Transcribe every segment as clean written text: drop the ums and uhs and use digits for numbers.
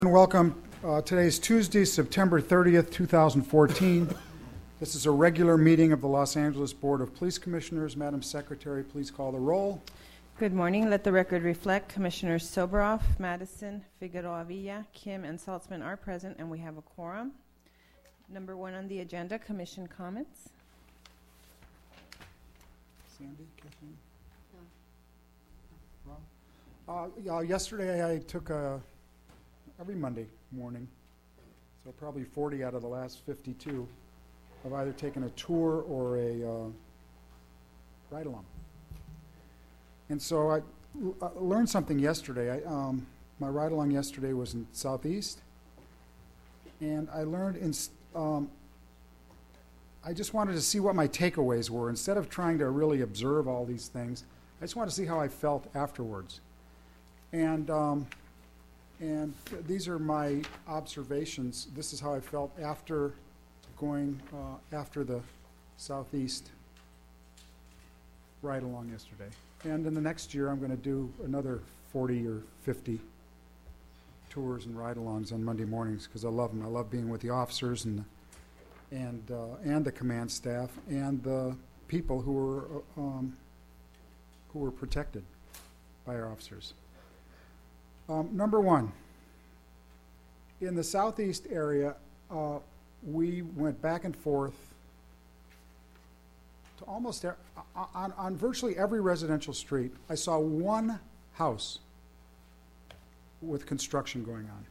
Welcome. Today is Tuesday, September 30th, 2014. This is a regular meeting of the Los Angeles Board of Police Commissioners. Madam Secretary, please call the roll. Good morning. Let the record reflect Commissioners Soboroff, Madison, Figueroa Villa, Kim, and Saltzman are present, and we have a quorum. Number one on the agenda, Commission comments. Sandy, Kathleen? Rob? Yesterday I took every Monday morning, so probably 40 out of the last 52, I've either taken a tour or a ride-along. And so I learned something yesterday. My ride-along yesterday was in Southeast, and I learned I just wanted to see what my takeaways were. Instead of trying to really observe all these things, I just wanted to see how I felt afterwards. And these are my observations. This is how I felt after going after the Southeast ride-along yesterday. And in the next year, I'm going to do another 40 or 50 tours and ride-alongs on Monday mornings because I love them. I love being with the officers and the command staff and the people who were protected by our officers. Number one, in the Southeast area, we went back and forth to almost on virtually every residential street. I saw one house with construction going on.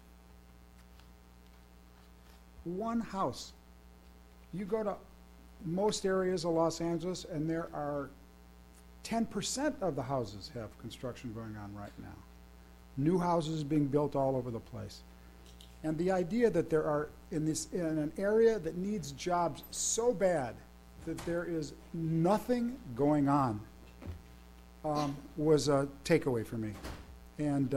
One house. You go to most areas of Los Angeles, and there are 10% of the houses have construction going on right now. New houses being built all over the place. And the idea that there are, in an area that needs jobs so bad that there is nothing going on was a takeaway for me. And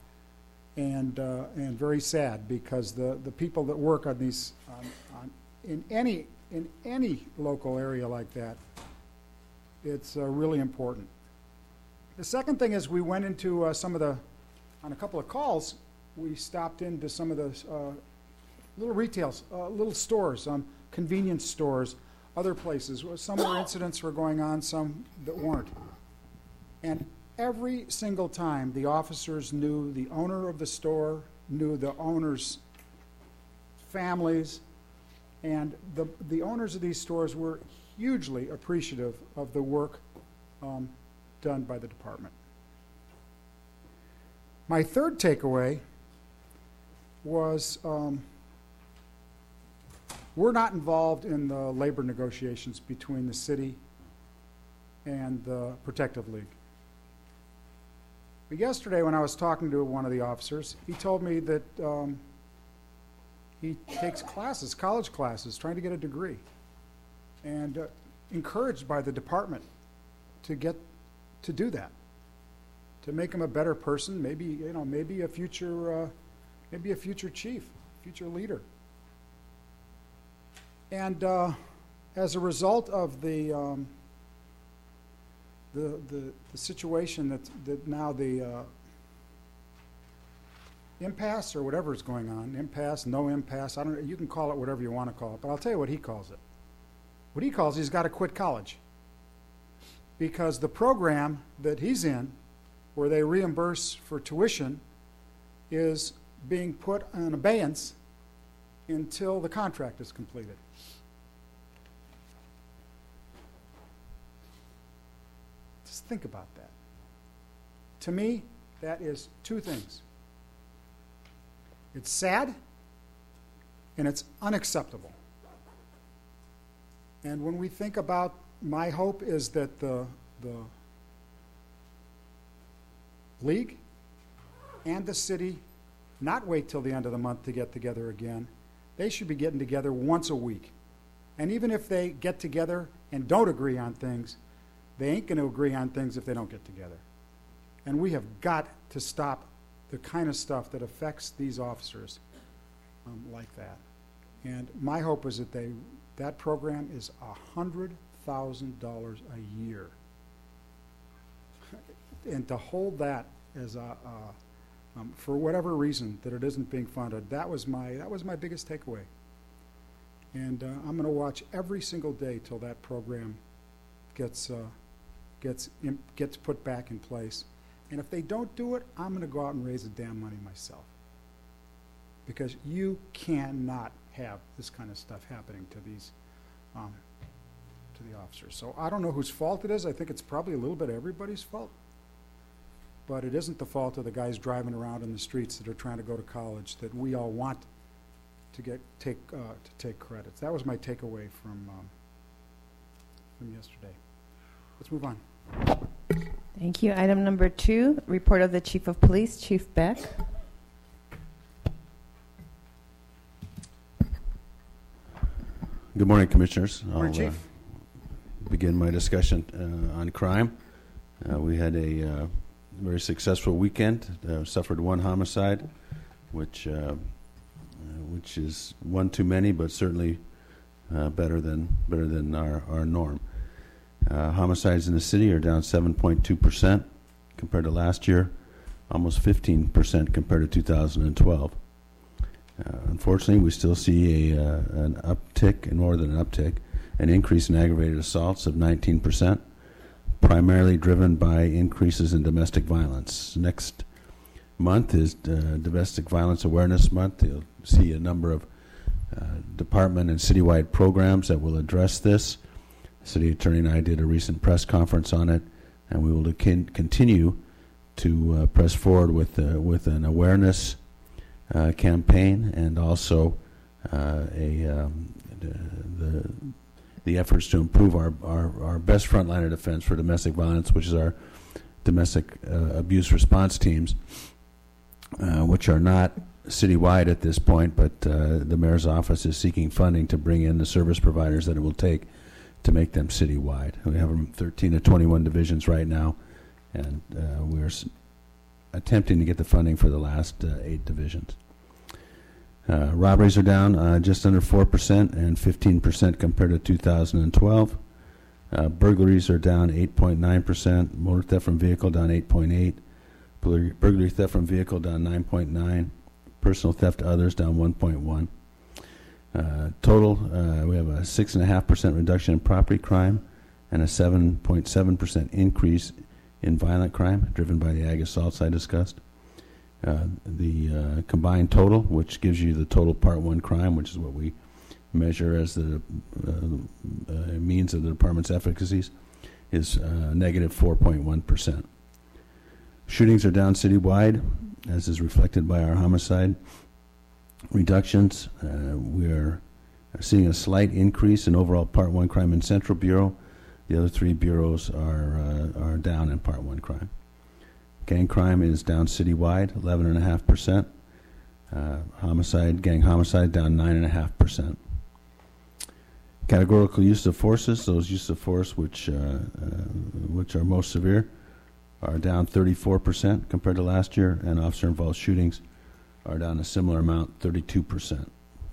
very sad because the people that work on these, in any local area like that, it's really important. The second thing is we went into on a couple of calls, we stopped into some of the little retails, little stores, convenience stores, other places. Some where incidents were going on, some that weren't. And every single time, the officers knew the owner of the store, knew the owner's families, and the owners of these stores were hugely appreciative of the work done by the department. My third takeaway was we're not involved in the labor negotiations between the city and the Protective League. But yesterday when I was talking to one of the officers, he told me that he takes classes, college classes, trying to get a degree, and encouraged by the department to do that, to make him a better person, maybe a future chief, future leader. And as a result of the situation that now the impasse or whatever is going on, impasse, no impasse, you can call it whatever you want to call it, but I'll tell you what he calls it. What he calls it, he's got to quit college because the program that he's in, where they reimburse for tuition, is being put on abeyance until the contract is completed. Just think about that. To me, that is two things. It's sad and it's unacceptable. And when we think about, my hope is that the League and the city not wait till the end of the month to get together again. They should be getting together once a week. And even if they get together and don't agree on things, they ain't going to agree on things if they don't get together. And we have got to stop the kind of stuff that affects these officers like that. And my hope is that that program is $100,000 a year. And to hold that as for whatever reason that it isn't being funded. That was my biggest takeaway. And I'm going to watch every single day till that program gets put back in place. And if they don't do it, I'm going to go out and raise the damn money myself. Because you cannot have this kind of stuff happening to these, to the officers. So I don't know whose fault it is. I think it's probably a little bit everybody's fault. But it isn't the fault of the guys driving around in the streets that are trying to go to college that we all want to take credits. That was my takeaway from yesterday. Let's move on. Thank you. Item number 2, report of the Chief of Police, Chief Beck. Good morning, Commissioners. Morning, Chief. Begin my discussion on crime. We had a very successful weekend. Suffered one homicide, which is one too many, but certainly better than our norm. Homicides in the city are down 7.2% compared to last year, almost 15% compared to 2012. Unfortunately, we still see an uptick, and more than an uptick, an increase in aggravated assaults of 19%, primarily driven by increases in domestic violence. Next month is Domestic Violence Awareness Month. You'll see a number of department and citywide programs that will address this. The City Attorney and I did a recent press conference on it, and we will continue to press forward with an awareness campaign, and also the efforts to improve our best front line of defense for domestic violence, which is our domestic abuse response teams, which are not citywide at this point, but the mayor's office is seeking funding to bring in the service providers that it will take to make them citywide. We have 13 to 21 divisions right now, and we're attempting to get the funding for the last 8 divisions. Robberies are down just under 4% and 15% compared to 2012. Burglaries are down 8.9%. Motor theft from vehicle down 8.8%. Burglary theft from vehicle down 9.9%. Personal theft to others down 1.1%. Total, we have a 6.5% reduction in property crime and a 7.7% increase in violent crime, driven by the ag assaults I discussed. The combined total, which gives you the total Part 1 crime, which is what we measure as the means of the department's efficacies, is negative 4.1%. Shootings are down citywide, as is reflected by our homicide reductions. We are seeing a slight increase in overall Part 1 crime in Central Bureau. The other 3 bureaus are down in Part 1 crime. Gang crime is down citywide, 11.5%. Gang homicide down 9.5%. Categorical use of forces, those use of force which are most severe, are down 34% compared to last year, and officer-involved shootings are down a similar amount, 32%.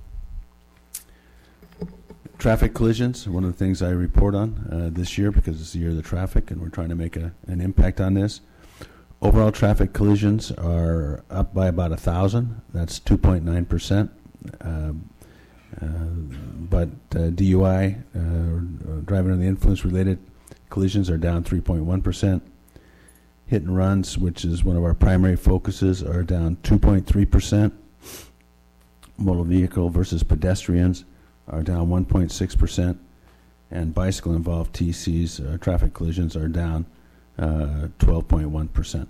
Traffic collisions are one of the things I report on this year, because it's the year of the traffic, and we're trying to make an impact on this. Overall traffic collisions are up by about 1,000. That's 2.9%. But DUI, driving under the influence-related collisions, are down 3.1%. Hit and runs, which is one of our primary focuses, are down 2.3%. Motor vehicle versus pedestrians are down 1.6%. And bicycle-involved TCs, traffic collisions, are down 12.1%.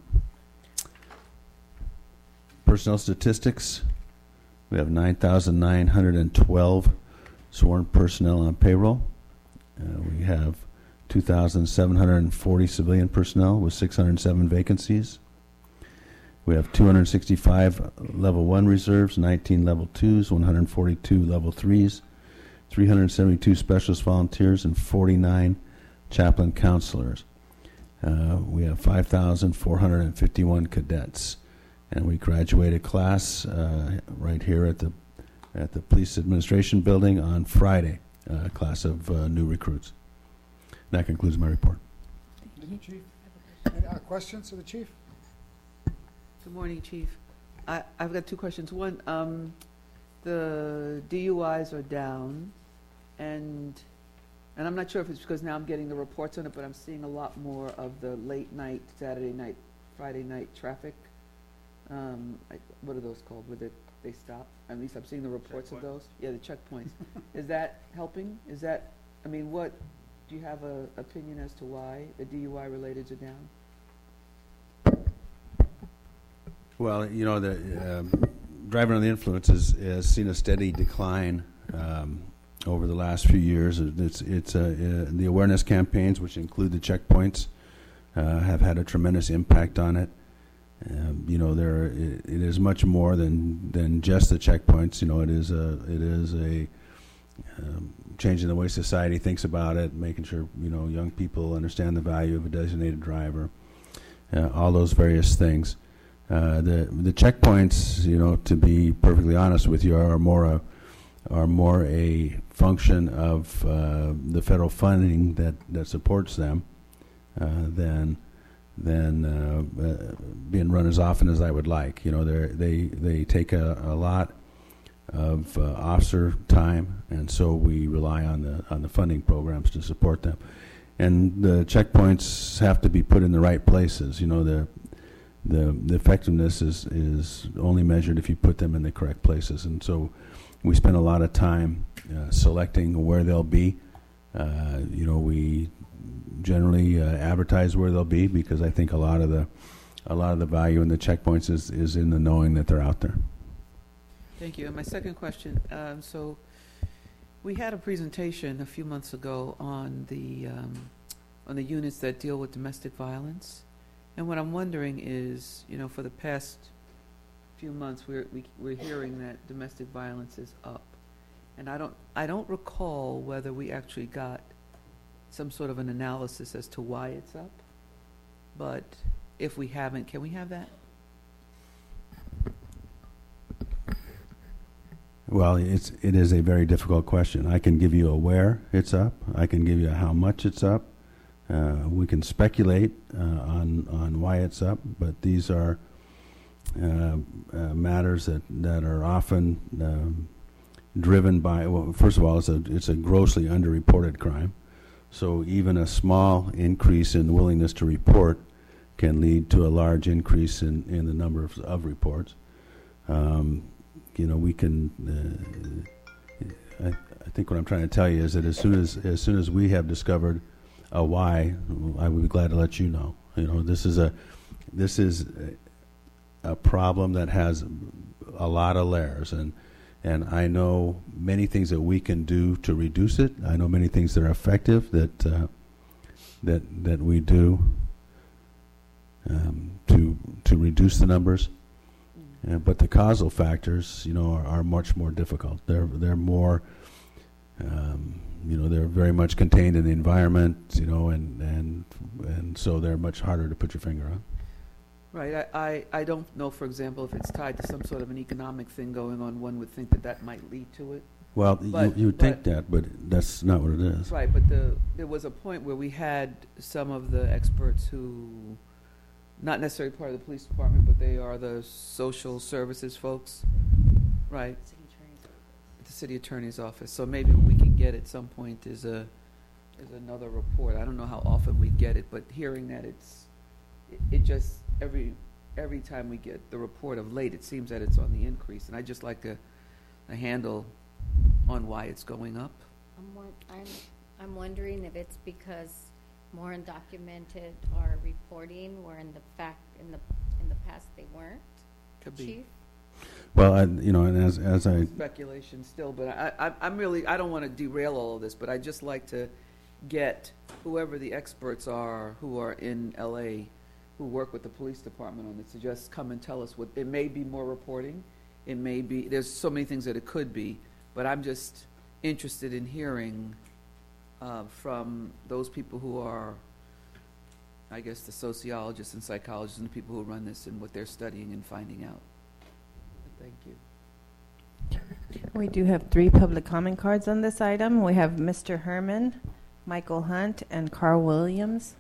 Personnel statistics: we have 9,912 sworn personnel on payroll. We have 2,740 civilian personnel with 607 vacancies. We have 265 level 1 reserves, 19 level 2s, 142 level 3s, 372 specialist volunteers, and 49 chaplain counselors. We have 5,451 cadets, and we graduated class right here at the Police Administration Building on Friday, a class of new recruits. That concludes my report. Thank you, Chief. Any questions of the Chief? Good morning, Chief. I've got two questions. One, the DUIs are down, and I'm not sure if it's because now I'm getting the reports on it, but I'm seeing a lot more of the late night, Saturday night, Friday night traffic. What are those called? Where they stop? At least I'm seeing the reports of those. Yeah, the checkpoints. Is that helping? Is that, I mean, what, do you have an opinion as to why the DUI relateds are down? Well, you know, the driving under the influence has seen a steady decline over the last few years. The awareness campaigns, which include the checkpoints, have had a tremendous impact on it. You know, it is much more than just the checkpoints. You know, it is a changing the way society thinks about it, making sure, you know, young people understand the value of a designated driver, all those various things. The checkpoints, you know, to be perfectly honest with you, are more a function of the federal funding that supports them than being run as often as I would like. You know, they take a lot of officer time, and so we rely on the funding programs to support them. And the checkpoints have to be put in the right places. You know, the effectiveness is only measured if you put them in the correct places, and so we spend a lot of time selecting where they'll be. You know, we generally advertise where they'll be, because I think a lot of the value in the checkpoints is in the knowing that they're out there. Thank you. And my second question, so we had a presentation a few months ago on the units that deal with domestic violence. And what I'm wondering is, you know, for the past few months, we're hearing that domestic violence is up, and I don't recall whether we actually got some sort of an analysis as to why it's up. But if we haven't, can we have that? Well, it is a very difficult question. I can give you a where it's up. I can give you a how much it's up. We can speculate on why it's up, but these are matters that are often driven by, well, first of all, it's a grossly underreported crime. So even a small increase in willingness to report can lead to a large increase in the number of reports. You know, we can. I think what I'm trying to tell you is that as soon as we have discovered a why, I would be glad to let you know. You know, this is a problem that has a lot of layers, and I know many things that we can do to reduce it. I know many things that are effective that we do to reduce the numbers. But the causal factors, you know, are much more difficult. They're more, you know, they're very much contained in the environment, you know, and so they're much harder to put your finger on. Right. I don't know, for example, if it's tied to some sort of an economic thing going on. One would think that might lead to it. Well, you would think that, but that's not what it is. Right. But there was a point where we had some of the experts who, not necessarily part of the police department, but they are the social services folks, right? The city attorney's office. So maybe what we can get at some point is another report. I don't know how often we get it, but hearing that it just every time we get the report of late, it seems that it's on the increase, and I just like a handle on why it's going up. I'm wondering if it's because more undocumented are reporting, where in the past they weren't. Could be. Chief? Well, you know, and as I speculation still, but I don't want to derail all of this, but I just like to get whoever the experts are who are in LA, who work with the police department on this, to just come and tell us what it may be. More reporting, it may be. There's so many things that it could be, but I'm just interested in hearing from those people who are, I guess, the sociologists and psychologists and the people who run this and what they're studying and finding out. Thank you. We do have 3 public comment cards on this item. We have Mr. Herman, Michael Hunt, and Carl Williams.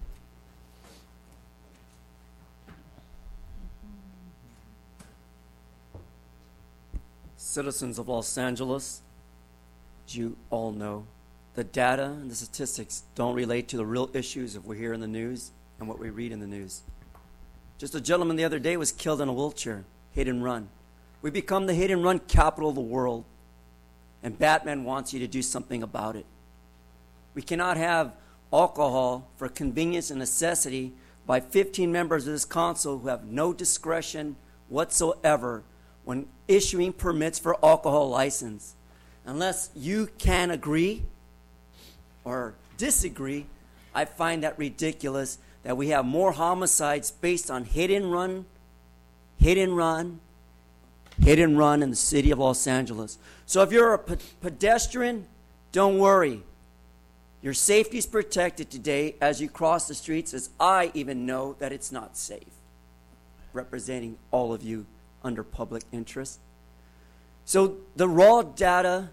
citizens of Los Angeles, as you all know, the data and the statistics don't relate to the real issues of what we hear in the news and what we read in the news. Just a gentleman the other day was killed in a wheelchair, hit and run. We become the hit and run capital of the world, and Batman wants you to do something about it. We cannot have alcohol for convenience and necessity by 15 members of this council who have no discretion whatsoever when issuing permits for alcohol license. Unless you can agree or disagree, I find that ridiculous that we have more homicides based on hit and run in the city of Los Angeles. So if you're a pedestrian, don't worry. Your safety is protected today as you cross the streets, as I even know that it's not safe, representing all of you under public interest. So the raw data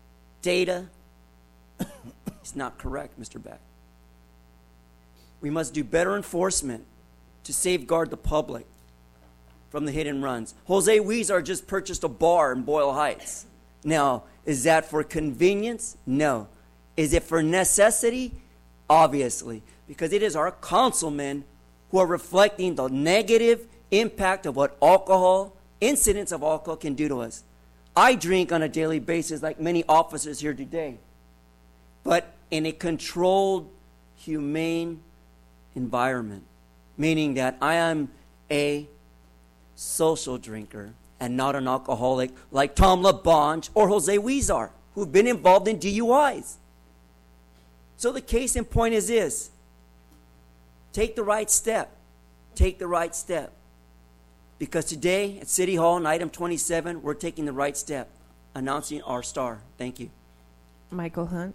is not correct, Mr. Beck. We must do better enforcement to safeguard the public from the hit and runs. Jose Huizar just purchased a bar in Boyle Heights. Now, is that for convenience? No. Is it for necessity? Obviously, because it is our councilmen who are reflecting the negative impact of what incidents of alcohol can do to us. I drink on a daily basis like many officers here today, but in a controlled, humane environment, meaning that I am a social drinker and not an alcoholic like Tom LaBonge or Jose Huizar, who've been involved in DUIs. So the case in point is this. Take the right step. Take the right step. Because today at City Hall in item 27, we're taking the right step, announcing our star. Thank you. Michael Hunt.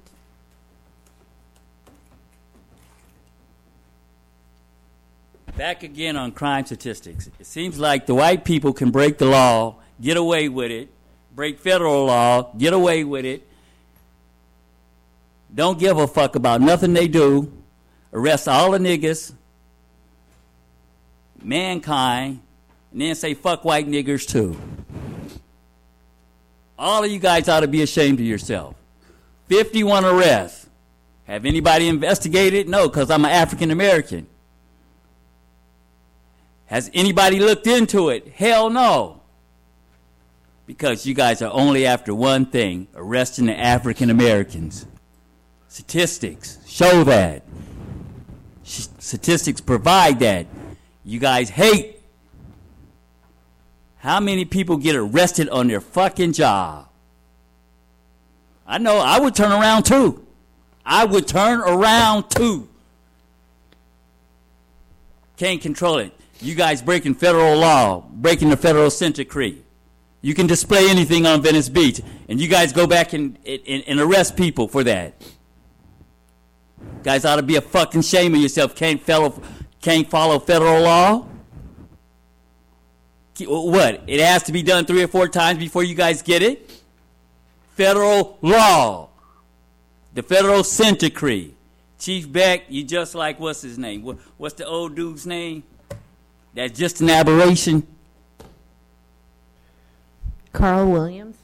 Back again on crime statistics. It seems like the white people can break the law, get away with it, break federal law, get away with it, don't give a fuck about nothing they do, arrest all the niggas, mankind, and then say fuck white niggers too. All of you guys ought to be ashamed of yourself. 51 arrests. Have anybody investigated? No, because I'm an African American. Has anybody looked into it? Hell no. Because you guys are only after one thing, arresting the African Americans. Statistics show that. Statistics provide that. You guys hate. How many people get arrested on their fucking job? I know, I would turn around too. Can't control it. You guys breaking federal law, breaking the federal consent decree. You can display anything on Venice Beach, and you guys go back and arrest people for that. Guys ought to be a fucking shame of yourself. Can't follow federal law? What? It has to be done 3 or 4 times before you guys get it? Federal law. The federal consent decree. Chief Beck, you just like, what's his name? What's the old dude's name? That's just an aberration. Carl Williams.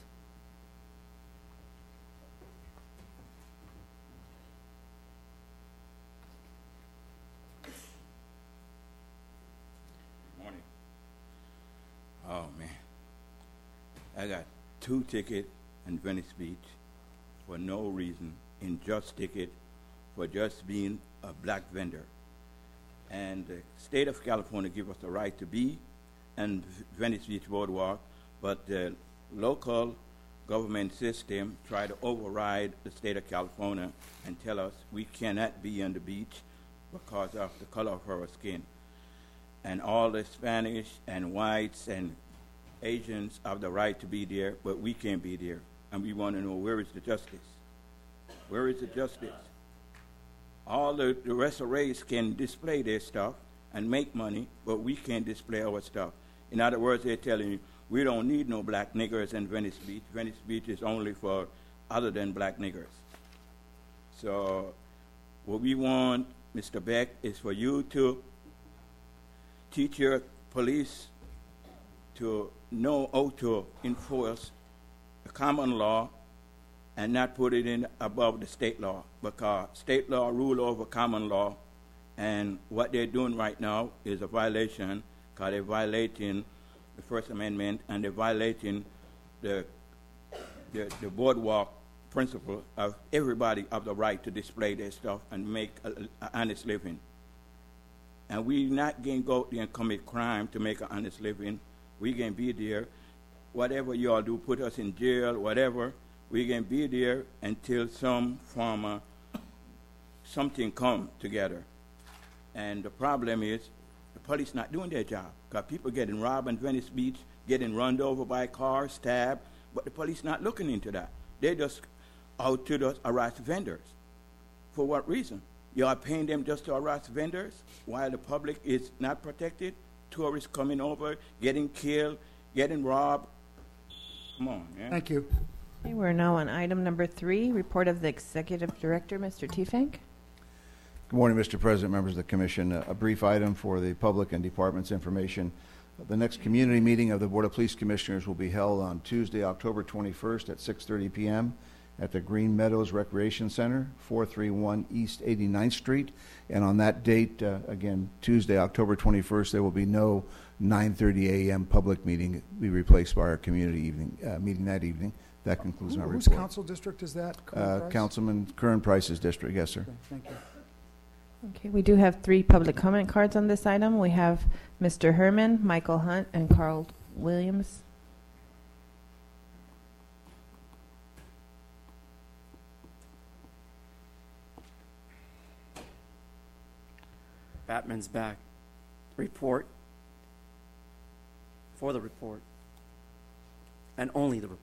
Morning. Oh man, I got 2 tickets in Venice Beach for no reason, and just ticket for just being a black vendor. And the state of California give us the right to be in Venice Beach Boardwalk, but the local government system try to override the state of California and tell us we cannot be on the beach because of the color of our skin. And all the Spanish and whites and Asians have the right to be there, but we can't be there. And we want to know, where is the justice? Where is the justice? All the rest of the race can display their stuff and make money, but we can't display our stuff. In other words, they're telling you, we don't need no black niggers in Venice Beach. Venice Beach is only for other than black niggers. So what we want, Mr. Beck, is for you to teach your police to know how to enforce common law and not put it in above the state law, because state law rule over common law, and what they're doing right now is a violation, because they're violating the First Amendment and they're violating the boardwalk principle of everybody have the right to display their stuff and make an honest living. And we not going to go out there and commit crime to make an honest living. We going to be there. Whatever you all do, put us in jail, whatever, we can be there until some form of something come together. And the problem is the police not doing their job, because people getting robbed in Venice Beach, getting run over by cars, stabbed, but the police not looking into that. They just out to just harass vendors. For what reason? You are paying them just to harass vendors while the public is not protected? Tourists coming over, getting killed, getting robbed. Come on, man. Thank you. Okay, we're now on item number 3, report of the Executive Director, Mr. Tiefenk. Good morning, Mr. President, members of the Commission. A brief item for the public and department's information. The next community meeting of the Board of Police Commissioners will be held on Tuesday, October 21st at 6:30 p.m. at the Green Meadows Recreation Center, 431 East 89th Street. And on that date, again, Tuesday, October 21st, there will be no 9:30 a.m. public meeting. It will be replaced by our community evening meeting that evening. That concludes my report. Whose council district is that? Councilman Curran Price's district, yes, sir. Okay, thank you. Okay, we do have 3 public comment cards on this item. We have Mr. Herman, Michael Hunt, and Carl Williams. Batman's back. Report. For the report. And only the report.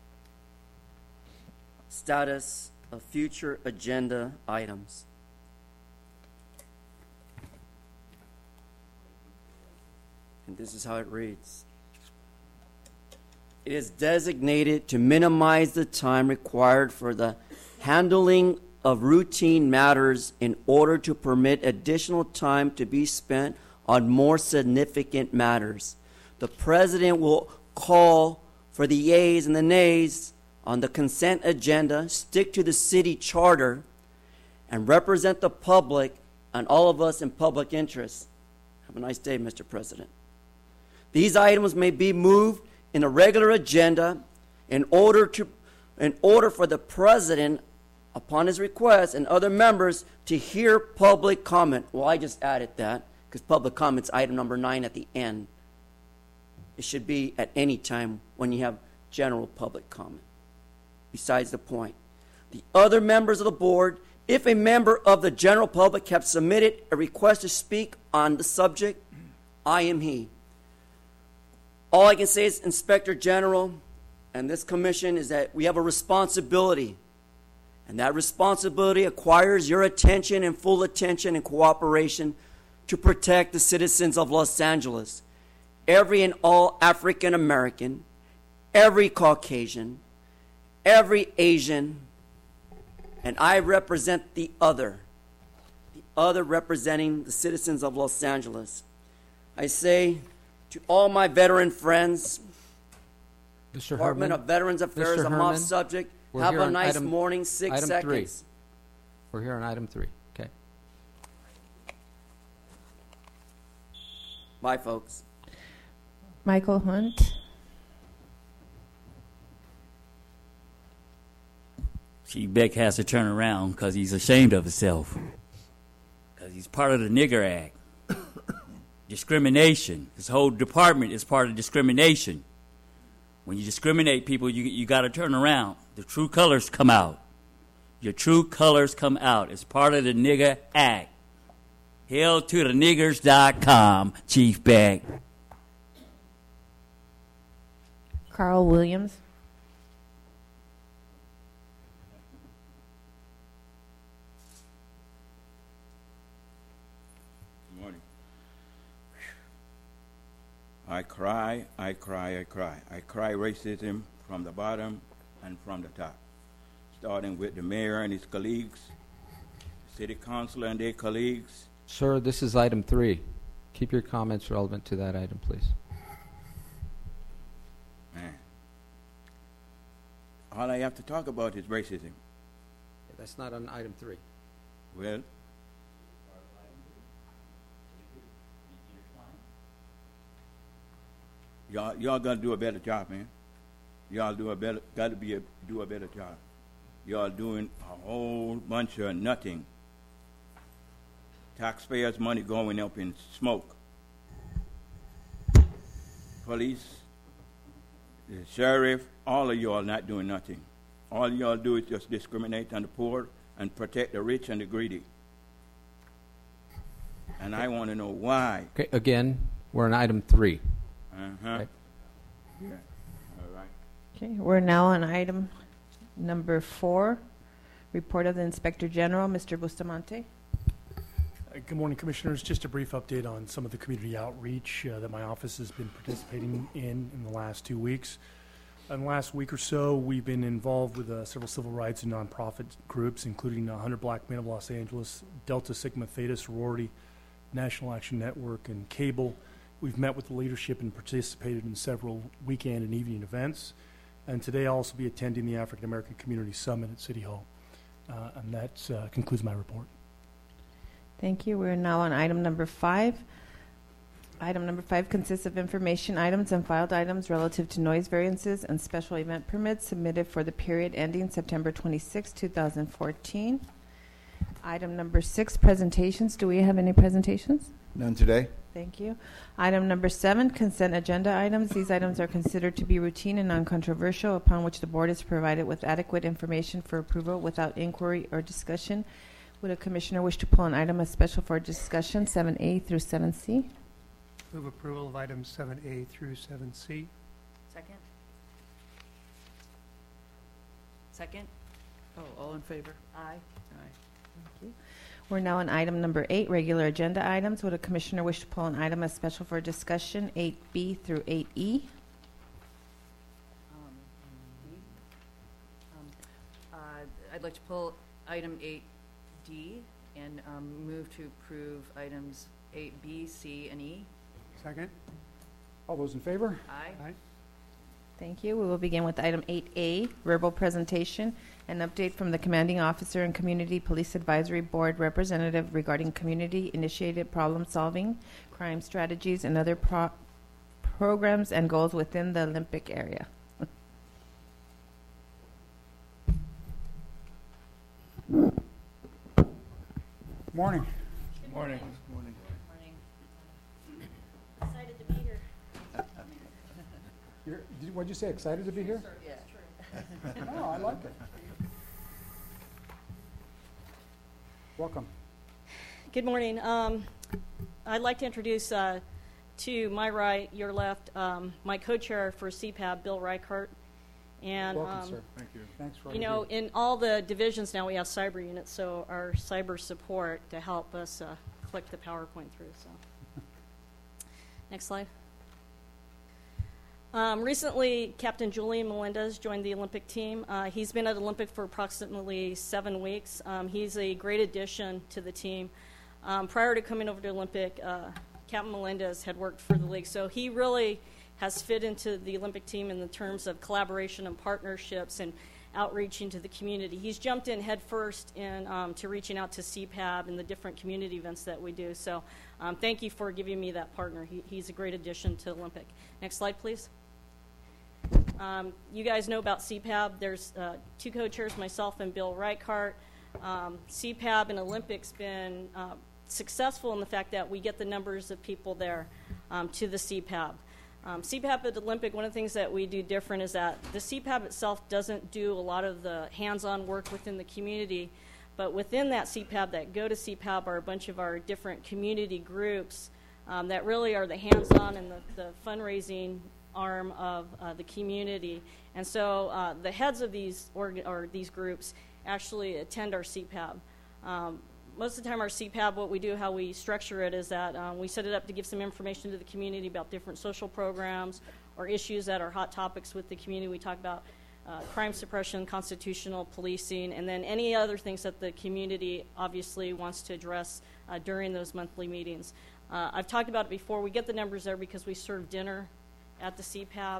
Status of future agenda items. And this is how it reads. It is designated to minimize the time required for the handling of routine matters in order to permit additional time to be spent on more significant matters. The President will call for the yeas and the nays on the consent agenda, stick to the city charter, and represent the public and all of us in public interest. Have a nice day, Mr. President. These items may be moved in a regular agenda in order for the President, upon his request, and other members to hear public comment. Well, I just added that because public comment's item number 9 at the end. It should be at any time when you have general public comment. Besides the point, the other members of the board, if a member of the general public have submitted a request to speak on the subject, I am he. All I can say is, Inspector General and this commission, is that we have a responsibility. And that responsibility acquires your attention and full attention and cooperation to protect the citizens of Los Angeles. Every and all African American, every Caucasian, every Asian, and I represent the other representing the citizens of Los Angeles. I say to all my veteran friends, Mr. Department Herman, of Veterans Affairs, Mr. I'm off Herman, subject. we're Have here a on nice item- morning, 6 item seconds. 3. We're here on item 3. Okay. Bye, folks. Michael Hunt. Chief Beck has to turn around because he's ashamed of himself. Because he's part of the Nigger Act. Discrimination. This whole department is part of discrimination. When you discriminate people, you got to turn around. The true colors come out. Your true colors come out. It's part of the Nigger Act. Hail to the niggers.com, Chief Beck. Carl Williams. Good morning. I cry, I cry, I cry. I cry racism from the bottom and from the top. Starting with the mayor and his colleagues, the city council and their colleagues. Sir, this is item 3. Keep your comments relevant to that item, please. Man. all I have to talk about is racism. That's not on item 3. Well, y'all gotta do a better job, man. Y'all do a better job. Y'all doing a whole bunch of nothing. Taxpayers' money going up in smoke. Police, the sheriff, all of y'all not doing nothing. All y'all do is just discriminate on the poor and protect the rich and the greedy. And I want to know why. Okay, again, we're on item 3. Uh-huh. Okay. Yeah. All right. Okay, we're now on item number 4, report of the Inspector General, Mr. Bustamante. Good morning, Commissioners. Just a brief update on some of the community outreach that my office has been participating in the last 2 weeks. In the last week or so, we've been involved with several civil rights and nonprofit groups, including 100 Black Men of Los Angeles, Delta Sigma Theta Sorority, National Action Network, and Cable. We've met with the leadership and participated in several weekend and evening events. And today I'll also be attending the African American Community Summit at City Hall. And that concludes my report. Thank you. We're now on item number 5. Item number 5 consists of information items and filed items relative to noise variances and special event permits submitted for the period ending September 26, 2014. Item number 6, presentations. Do we have any presentations? None today. Thank you. Item number 7, consent agenda items. These items are considered to be routine and non-controversial, upon which the board is provided with adequate information for approval without inquiry or discussion. Would a commissioner wish to pull an item as special for discussion, 7A through 7C? Move approval of items 7A through 7C. Second? Second? Oh, all in favor? Aye. Aye. Thank you. We're now on item number 8, regular agenda items. Would a commissioner wish to pull an item as special for discussion, 8B through 8E? I'd like to pull item 8D and move to approve items 8B, C, and E. Second. All those in favor? Aye. Aye. Thank you. We will begin with item 8A, verbal presentation, an update from the Commanding Officer and Community Police Advisory Board representative regarding community-initiated problem-solving, crime strategies, and other programs and goals within the Olympic area. Morning. Good morning. Morning. Excited to be here. What'd you say, excited to be here? Yeah. Oh, I like it. Welcome. Good morning. I'd like to introduce to my right, your left, my co-chair for CPAB, Bill Reichart. And welcome, sir. Thank you. Thanks for you know, in all the divisions now we have cyber units, so our cyber support to help us click the PowerPoint through. So, next slide. Recently, Captain Julian Melendez joined the Olympic team. He's been at Olympic for approximately 7 weeks. He's a great addition to the team. Prior to coming over to Olympic, Captain Melendez had worked for the league, so he really has fit into the Olympic team in the terms of collaboration and partnerships and outreaching to the community. He's jumped in head first to reaching out to CPAB and the different community events that we do. So thank you for giving me that partner. He's a great addition to Olympic. Next slide, please. You guys know about CPAB. There's 2 co-chairs, myself and Bill Reichart. CPAB and Olympic's been successful in the fact that we get the numbers of people there to the CPAB. CPAB at Olympic, one of the things that we do different is that the CPAB itself doesn't do a lot of the hands-on work within the community, but within that CPAB that go to CPAB are a bunch of our different community groups that really are the hands-on and the fundraising arm of the community. And so the heads of these these groups actually attend our CPAB. Most of the time our CPAB, what we do, how we structure it is that we set it up to give some information to the community about different social programs or issues that are hot topics with the community. We talk about crime suppression, constitutional policing, and then any other things that the community obviously wants to address during those monthly meetings. I've talked about it before. We get the numbers there because we serve dinner at the CPABs.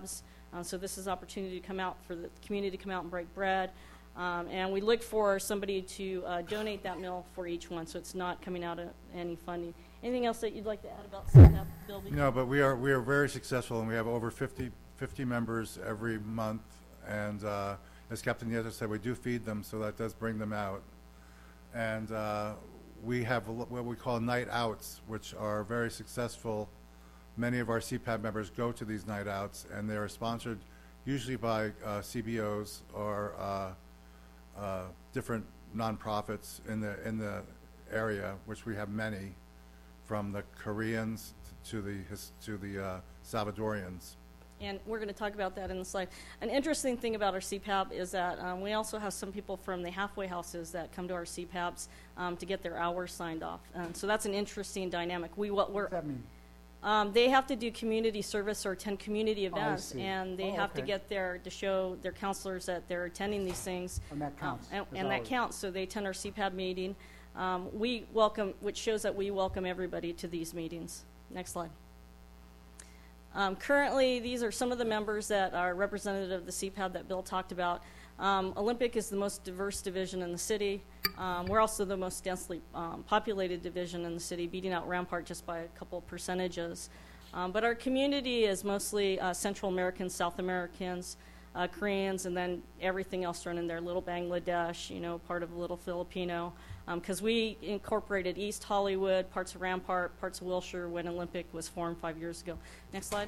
So this is an opportunity to come out for the community to come out and break bread. And we look for somebody to donate that meal for each one, so it's not coming out of any funding. Anything else that you'd like to add about CPAP, Bill? No, but we are very successful, and we have over 50 members every month. And as Captain Nieto said, we do feed them, so that does bring them out. And we have what we call night outs, which are very successful. Many of our CPAP members go to these night outs, and they are sponsored usually by CBOs or different nonprofits in the area, which we have many, from the Koreans to the Salvadorians. And we're going to talk about that in the slide. An interesting thing about our CPAP is that we also have some people from the halfway houses that come to our CPAPs to get their hours signed off. So that's an interesting dynamic. What does that mean? They have to do community service or attend community events, and they have to okay. get there to show their counselors that they're attending these things. And that counts. And that counts. So they attend our CPAP meeting. We welcome, which shows that we welcome everybody to these meetings. Next slide. Currently, these are some of the members that are representative of the CPAP that Bill talked about. Olympic is the most diverse division in the city. We're also the most densely populated division in the city, beating out Rampart just by a couple of percentages. But our community is mostly Central Americans, South Americans, Koreans, and then everything else thrown in there, little Bangladesh, part of little Filipino. Because we incorporated East Hollywood, parts of Rampart, parts of Wilshire when Olympic was formed 5 years ago. Next slide.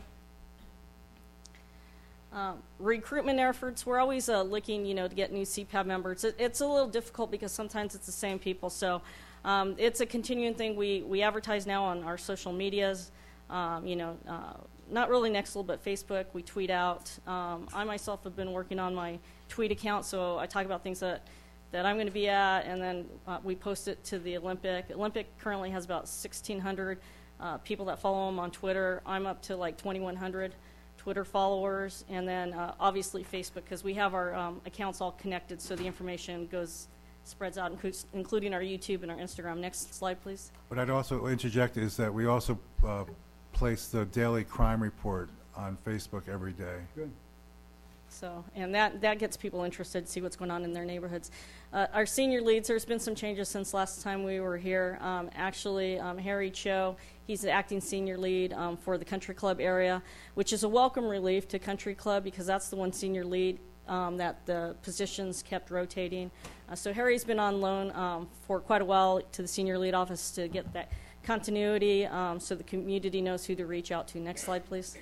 Recruitment efforts, we're always looking, to get new CPAP members. It's a little difficult because sometimes it's the same people. So it's a continuing thing. We advertise now on our social medias, not really Nextl, but Facebook. We tweet out. I myself have been working on my tweet account, so I talk about things that I'm going to be at, and then we post it to the Olympic. Olympic currently has about 1,600 people that follow them on Twitter. I'm up to like 2,100 Twitter followers, and then obviously Facebook, because we have our accounts all connected, so the information spreads out, including our YouTube and our Instagram. Next slide, please. What I'd also interject is that we also place the daily crime report on Facebook every day. Good. So, and that gets people interested to see what's going on in their neighborhoods. Our senior leads, there's been some changes since last time we were here. Harry Cho, he's the acting senior lead for the Country Club area, which is a welcome relief to Country Club because that's the one senior lead that the positions kept rotating. So Harry's been on loan for quite a while to the senior lead office to get that continuity so the community knows who to reach out to. Next slide, please.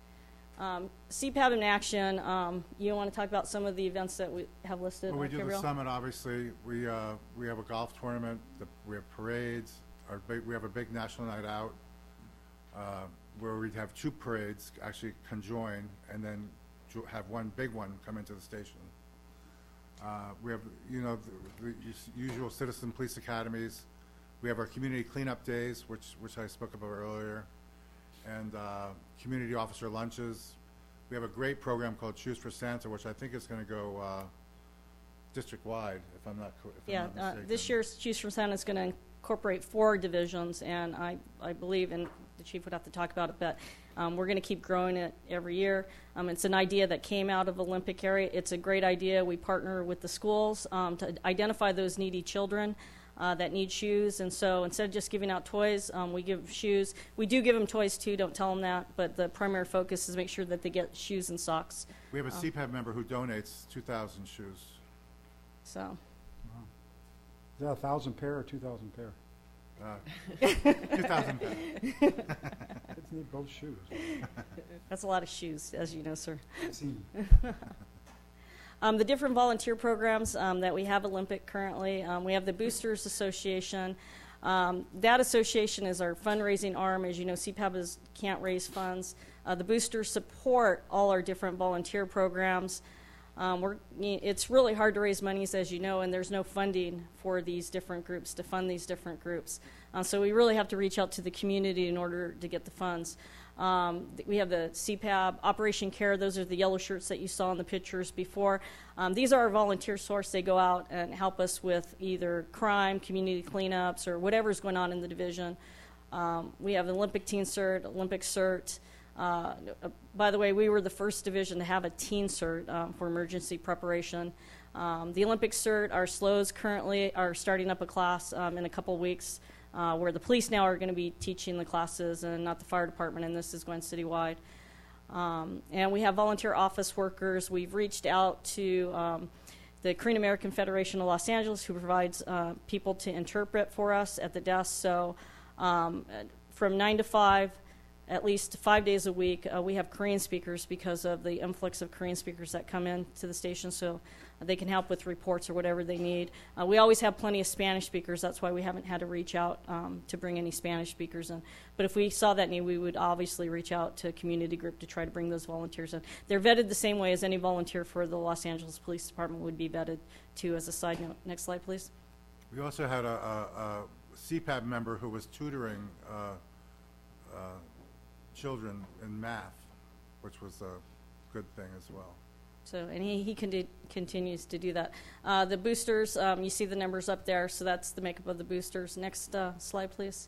CPAP in action. You want to talk about some of the events that we have listed? Well, we do Gabriel? the summit, obviously. We have a golf tournament. We have parades. We have a big national night out where we have two parades actually conjoin and then have one big one come into the station. We have, the usual citizen police academies. We have our community cleanup days, which I spoke about earlier, and community officer lunches. We have a great program called Shoes for Santa, which I think is going to go district-wide, if I'm not mistaken. This year's Shoes for Santa is going to incorporate 4 divisions, and I believe, and the chief would have to talk about it, but we're going to keep growing it every year. It's an idea that came out of Olympic area. It's a great idea. We partner with the schools to identify those needy children that need shoes, and so instead of just giving out toys, we give shoes. We do give them toys too, don't tell them that, but the primary focus is make sure that they get shoes and socks. We have a CPAP member who donates 2,000 shoes. So. Wow. Is that 1,000 pair or 2,000 pair? 2,000 pair. Kids need both shoes. That's a lot of shoes, as you know, sir. I see. The different volunteer programs that we have Olympic currently, we have the Boosters Association. That association is our fundraising arm. As you know, CPAP can't raise funds. The Boosters support all our different volunteer programs. It's really hard to raise monies, as you know, and there's no funding for these different groups to fund these different groups. So we really have to reach out to the community in order to get the funds. We have the CPAP, Operation Care. Those are the yellow shirts that you saw in the pictures before. These are our volunteer source. They go out and help us with either crime, community cleanups, or whatever's going on in the division. We have the Olympic Teen Cert, Olympic Cert. By the way, we were the first division to have a teen cert for emergency preparation. The Olympic cert, our SLOs currently are starting up a class in a couple weeks where the police now are going to be teaching the classes and not the fire department, and this is going citywide. And we have volunteer office workers. We've reached out to the Korean American Federation of Los Angeles, who provides people to interpret for us at the desk. So from 9 to 5, at least 5 days a week, we have Korean speakers because of the influx of Korean speakers that come into the station, so they can help with reports or whatever they need. We always have plenty of Spanish speakers. That's why we haven't had to reach out to bring any Spanish speakers in. But if we saw that need, we would obviously reach out to a community group to try to bring those volunteers in. They're vetted the same way as any volunteer for the Los Angeles Police Department would be vetted, too, as a side note. Next slide, please. We also had a CPAB member who was tutoring children in math, which was a good thing as well. So, and he continues to do that. The boosters, you see the numbers up there, so that's the makeup of the boosters. Next slide, please.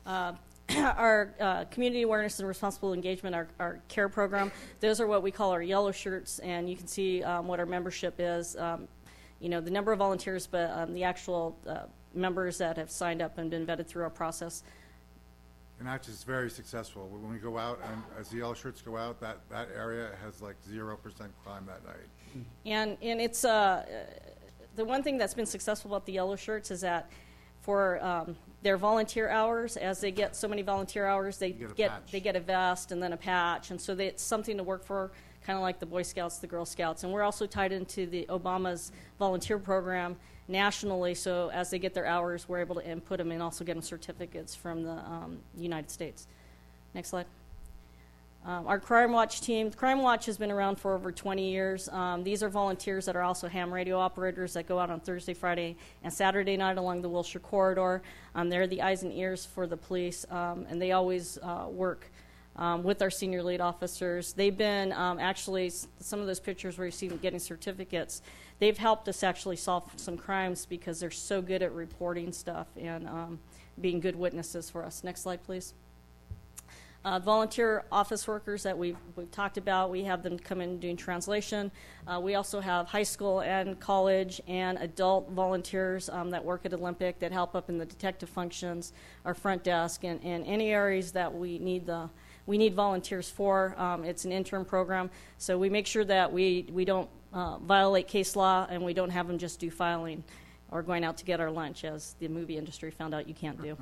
Our community awareness and responsible engagement, our CARE program, those are what we call our yellow shirts, and you can see what our membership is. The number of volunteers, but the actual members that have signed up and been vetted through our process. And that's just very successful. When we go out, and as the yellow shirts go out, that area has like 0% crime that night. And it's the one thing that's been successful about the yellow shirts is that for their volunteer hours, as they get so many volunteer hours, they get a vest and then a patch, and so it's something to work for, kind of like the Boy Scouts, the Girl Scouts. And we're also tied into the Obama's volunteer program nationally, so as they get their hours, we're able to input them and also get them certificates from the United States. Next slide. Our Crime Watch team. Crime Watch has been around for over 20 years. These are volunteers that are also ham radio operators that go out on Thursday, Friday, and Saturday night along the Wilshire Corridor. They're the eyes and ears for the police, and they always work with our senior lead officers. They've been actually, some of those pictures where you see them getting certificates, they've helped us actually solve some crimes because they're so good at reporting stuff and being good witnesses for us. Next slide, please. Volunteer office workers that we've talked about, we have them come in doing translation. We also have high school and college and adult volunteers that work at Olympic that help up in the detective functions, our front desk, and any areas that we need volunteers for. It's an intern program, so we make sure that we don't violate case law and we don't have them just do filing or going out to get our lunch, as the movie industry found out you can't do.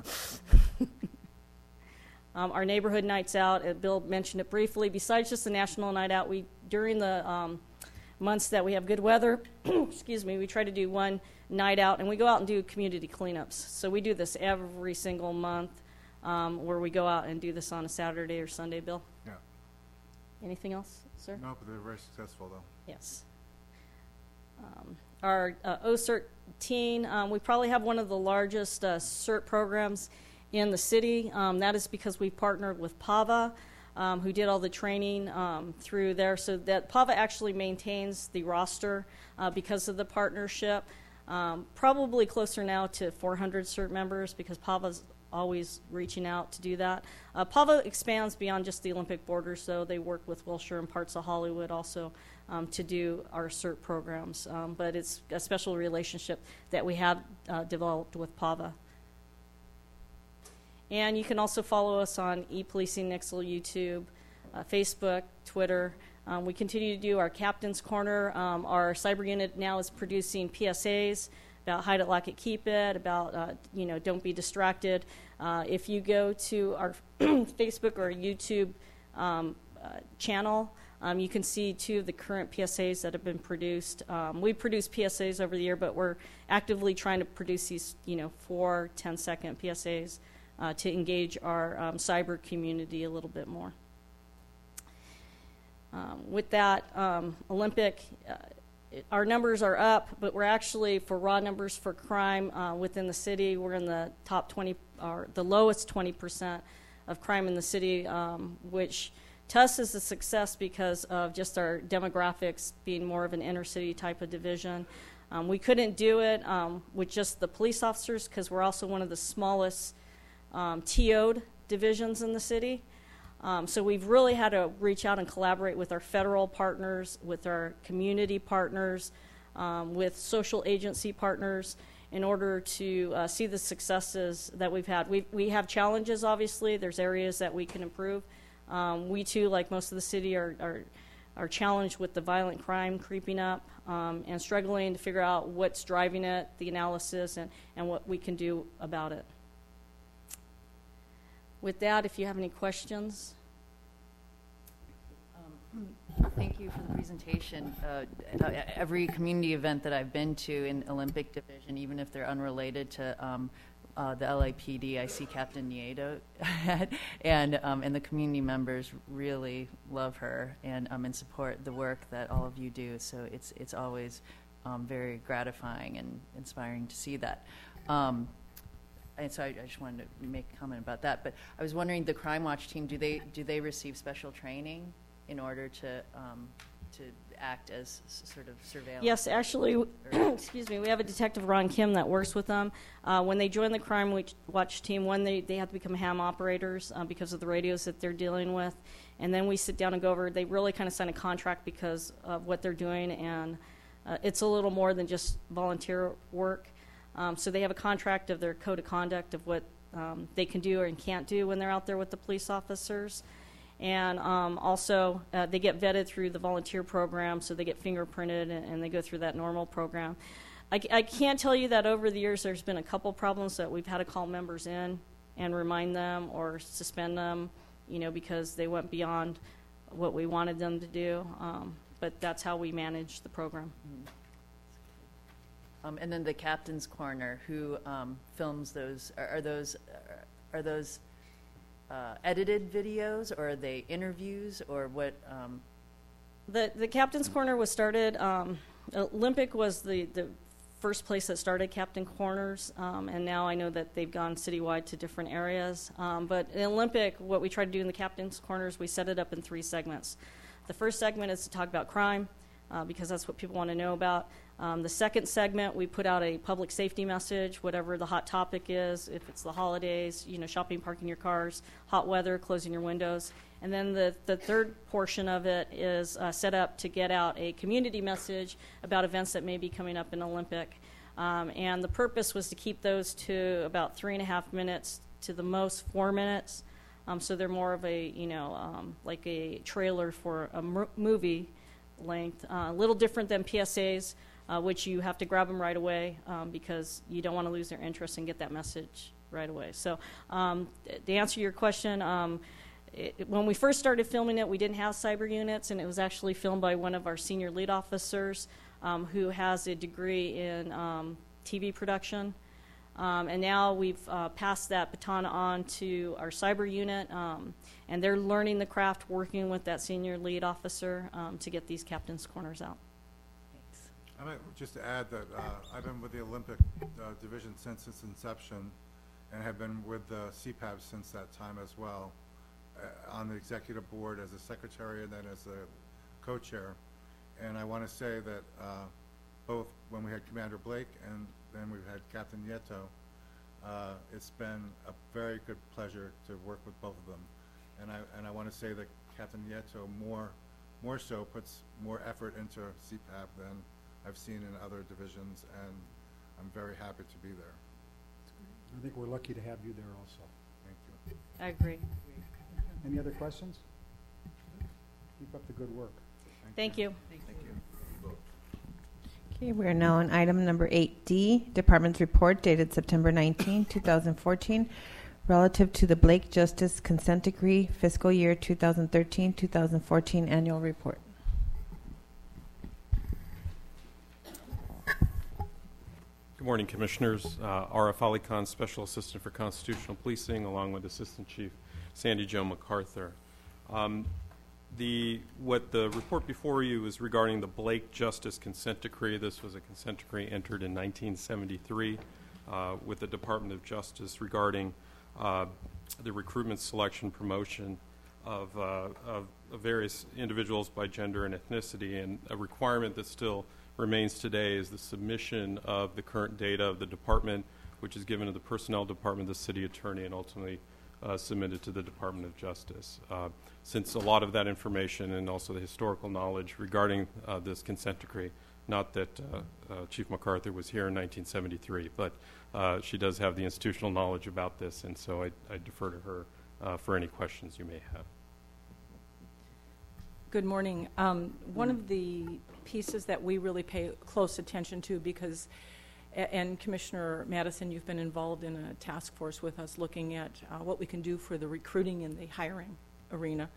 Our neighborhood nights out, Bill mentioned it briefly. Besides just the national night out, during the months that we have good weather, excuse me, we try to do one night out, and we go out and do community cleanups. So we do this every single month, where we go out and do this on a Saturday or Sunday, Bill. Yeah. Anything else, sir? No, but they're very successful, though. Yes. Our OCERT teen, we probably have one of the largest CERT programs in the city. That is because we partnered with PAVA, who did all the training through there. So that PAVA actually maintains the roster because of the partnership. Probably closer now to 400 CERT members because PAVA's always reaching out to do that. PAVA expands beyond just the Olympic borders, so they work with Wilshire and parts of Hollywood also to do our CERT programs. But it's a special relationship that we have developed with PAVA. And you can also follow us on ePolicing, Nixle, YouTube, Facebook, Twitter. We continue to do our Captain's Corner. Our cyber unit now is producing PSAs about hide it, lock it, keep it, about, don't be distracted. If you go to our Facebook or YouTube channel, you can see two of the current PSAs that have been produced. We produce PSAs over the year, but we're actively trying to produce these, 4 10-second PSAs to engage our cyber community a little bit more. With that, Olympic, our numbers are up, but we're actually, for raw numbers for crime within the city, we're in the top 20, or the lowest 20% of crime in the city, which to us is a success because of just our demographics being more of an inner city type of division. We couldn't do it with just the police officers because we're also one of the smallest TO'd divisions in the city. So we've really had to reach out and collaborate with our federal partners, with our community partners, with social agency partners in order to see the successes that we've had. We have challenges, obviously. There's areas that we can improve. We, too, like most of the city, are challenged with the violent crime creeping up and struggling to figure out what's driving it, the analysis, and what we can do about it. With that, if you have any questions. Thank you for the presentation. Every community event that I've been to in Olympic Division, even if they're unrelated to the LAPD, I see Captain Nieto and the community members really love her and support the work that all of you do. So it's always very gratifying and inspiring to see that. And so I just wanted to make a comment about that. But I was wondering, the Crime Watch team, do they receive special training in order to act as sort of surveillance? Yes, actually, excuse me, we have a detective, Ron Kim, that works with them. When they join the Crime Watch team, they have to become ham operators because of the radios that they're dealing with. And then we sit down and go over, they really kind of sign a contract because of what they're doing, and it's a little more than just volunteer work. So they have a contract of their code of conduct of what they can do and can't do when they're out there with the police officers. And also, they get vetted through the volunteer program, so they get fingerprinted, and they go through that normal program. I can't tell you that over the years there's been a couple problems that we've had to call members in and remind them or suspend them, because they went beyond what we wanted them to do. But that's how we manage the program. And then the Captain's Corner, who films those? Are those edited videos, or are they interviews, or what? The Captain's Corner was started. Olympic was the first place that started Captain Corners, and now I know that they've gone citywide to different areas. But in Olympic, what we try to do in the Captain's Corners, we set it up in 3 segments. The first segment is to talk about crime, because that's what people want to know about. The second segment, we put out a public safety message, whatever the hot topic is, if it's the holidays, shopping, parking your cars, hot weather, closing your windows. And then the third portion of it is set up to get out a community message about events that may be coming up in Olympic. And the purpose was to keep those to about 3.5 minutes to the most 4 minutes. So they're more of a, like a trailer for a movie length, a little different than PSAs, which you have to grab them right away because you don't want to lose their interest and get that message right away. So to answer your question, when we first started filming it, we didn't have cyber units, and it was actually filmed by one of our senior lead officers who has a degree in TV production. And now we've passed that baton on to our cyber unit, and they're learning the craft working with that senior lead officer to get these Captain's Corners out. I might just add that I've been with the Olympic Division since its inception and have been with the CPAB since that time as well, on the executive board as a secretary and then as a co-chair. And I want to say that both when we had Commander Blake and then we've had Captain Nieto, it's been a very good pleasure to work with both of them. And I want to say that Captain Nieto more so puts more effort into CPAB than I've seen in other divisions, and I'm very happy to be there. I think we're lucky to have you there also. Thank you. I agree. Any other questions? Keep up the good work. Thank you. Thank you. Okay, we're now on item number 8D, Department's report dated September 19, 2014, relative to the Blake Justice Consent Decree fiscal year 2013-2014 annual report. Good morning, Commissioners. R.F. Ali Khan, Special Assistant for Constitutional Policing, along with Assistant Chief Sandy Jo MacArthur. What the report before you is regarding the Blake Justice Consent Decree. This was a consent decree entered in 1973 with the Department of Justice regarding the recruitment, selection, promotion of various individuals by gender and ethnicity, and a requirement that still remains today is the submission of the current data of the department, which is given to the Personnel Department, the City Attorney, and ultimately submitted to the Department of Justice. Since a lot of that information and also the historical knowledge regarding this consent decree, not that Chief MacArthur was here in 1973, but she does have the institutional knowledge about this, and so I defer to her for any questions you may have. Good morning. One of the pieces that we really pay close attention to, because, and Commissioner Madison, you've been involved in a task force with us looking at what we can do for the recruiting and the hiring arena.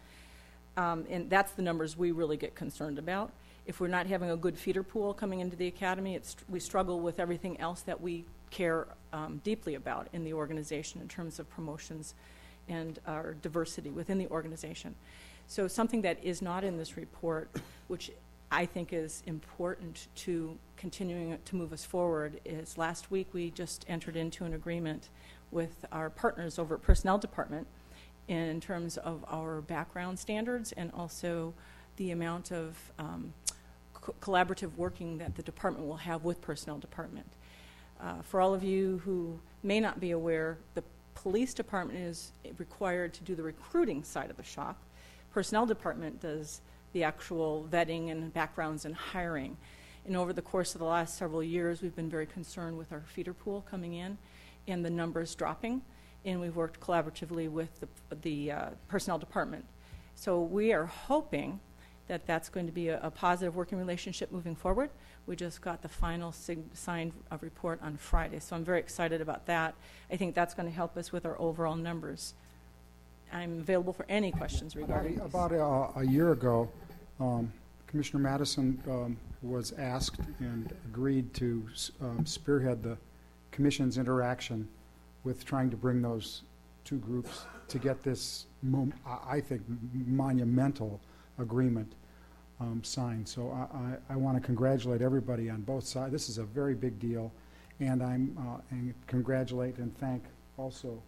And that's the numbers we really get concerned about. If we're not having a good feeder pool coming into the academy, we struggle with everything else that we care deeply about in the organization in terms of promotions and our diversity within the organization. So something that is not in this report, which I think is important to continuing to move us forward, is last week we just entered into an agreement with our partners over at Personnel Department in terms of our background standards and also the amount of collaborative working that the department will have with Personnel Department. For all of you who may not be aware, the Police Department is required to do the recruiting side of the shop. Personnel Department does the actual vetting and backgrounds and hiring. And over the course of the last several years, we've been very concerned with our feeder pool coming in and the numbers dropping. And we've worked collaboratively with the Personnel Department. So we are hoping that that's going to be a positive working relationship moving forward. We just got the final signed report on Friday, so I'm very excited about that. I think that's going to help us with our overall numbers. I'm available for any questions regarding this. About a year ago, Commissioner Madison was asked and agreed to spearhead the Commission's interaction with trying to bring those two groups to get this, I think, monumental agreement signed. So I want to congratulate everybody on both sides. This is a very big deal, and and congratulate and thank also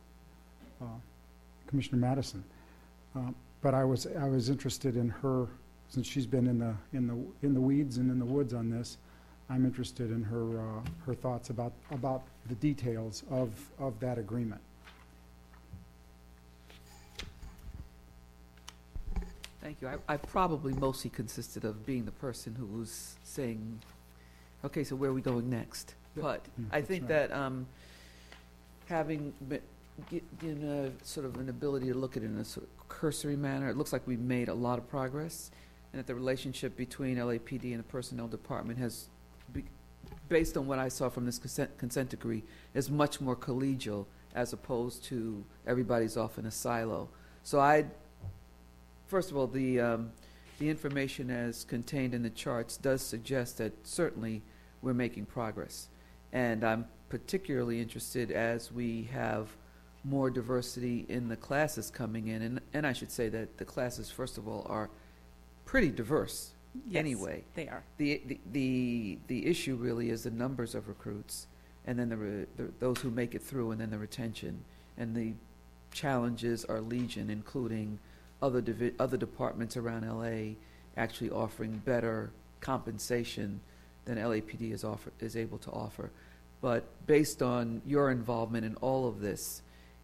Commissioner Madison. But I was interested in her, since she's been in the weeds and in the woods on this. I'm interested in her thoughts about the details of that agreement. Thank you. I probably mostly consisted of being the person who was saying, okay, so where are we going next? But I think that having sort of an ability to look at it in a sort of cursory manner, it looks like we've made a lot of progress, and that the relationship between LAPD and the Personnel Department has, based on what I saw from this consent decree, is much more collegial as opposed to everybody's off in a silo. So first of all, the information as contained in the charts does suggest that certainly we're making progress. And I'm particularly interested as we have more diversity in the classes coming in. And I should say that the classes, first of all, are pretty diverse. Yes, anyway. They are. The issue really is the numbers of recruits, and then those who make it through, and then the retention. And the challenges are legion, including other departments around LA actually offering better compensation than LAPD is able to offer. But based on your involvement in all of this,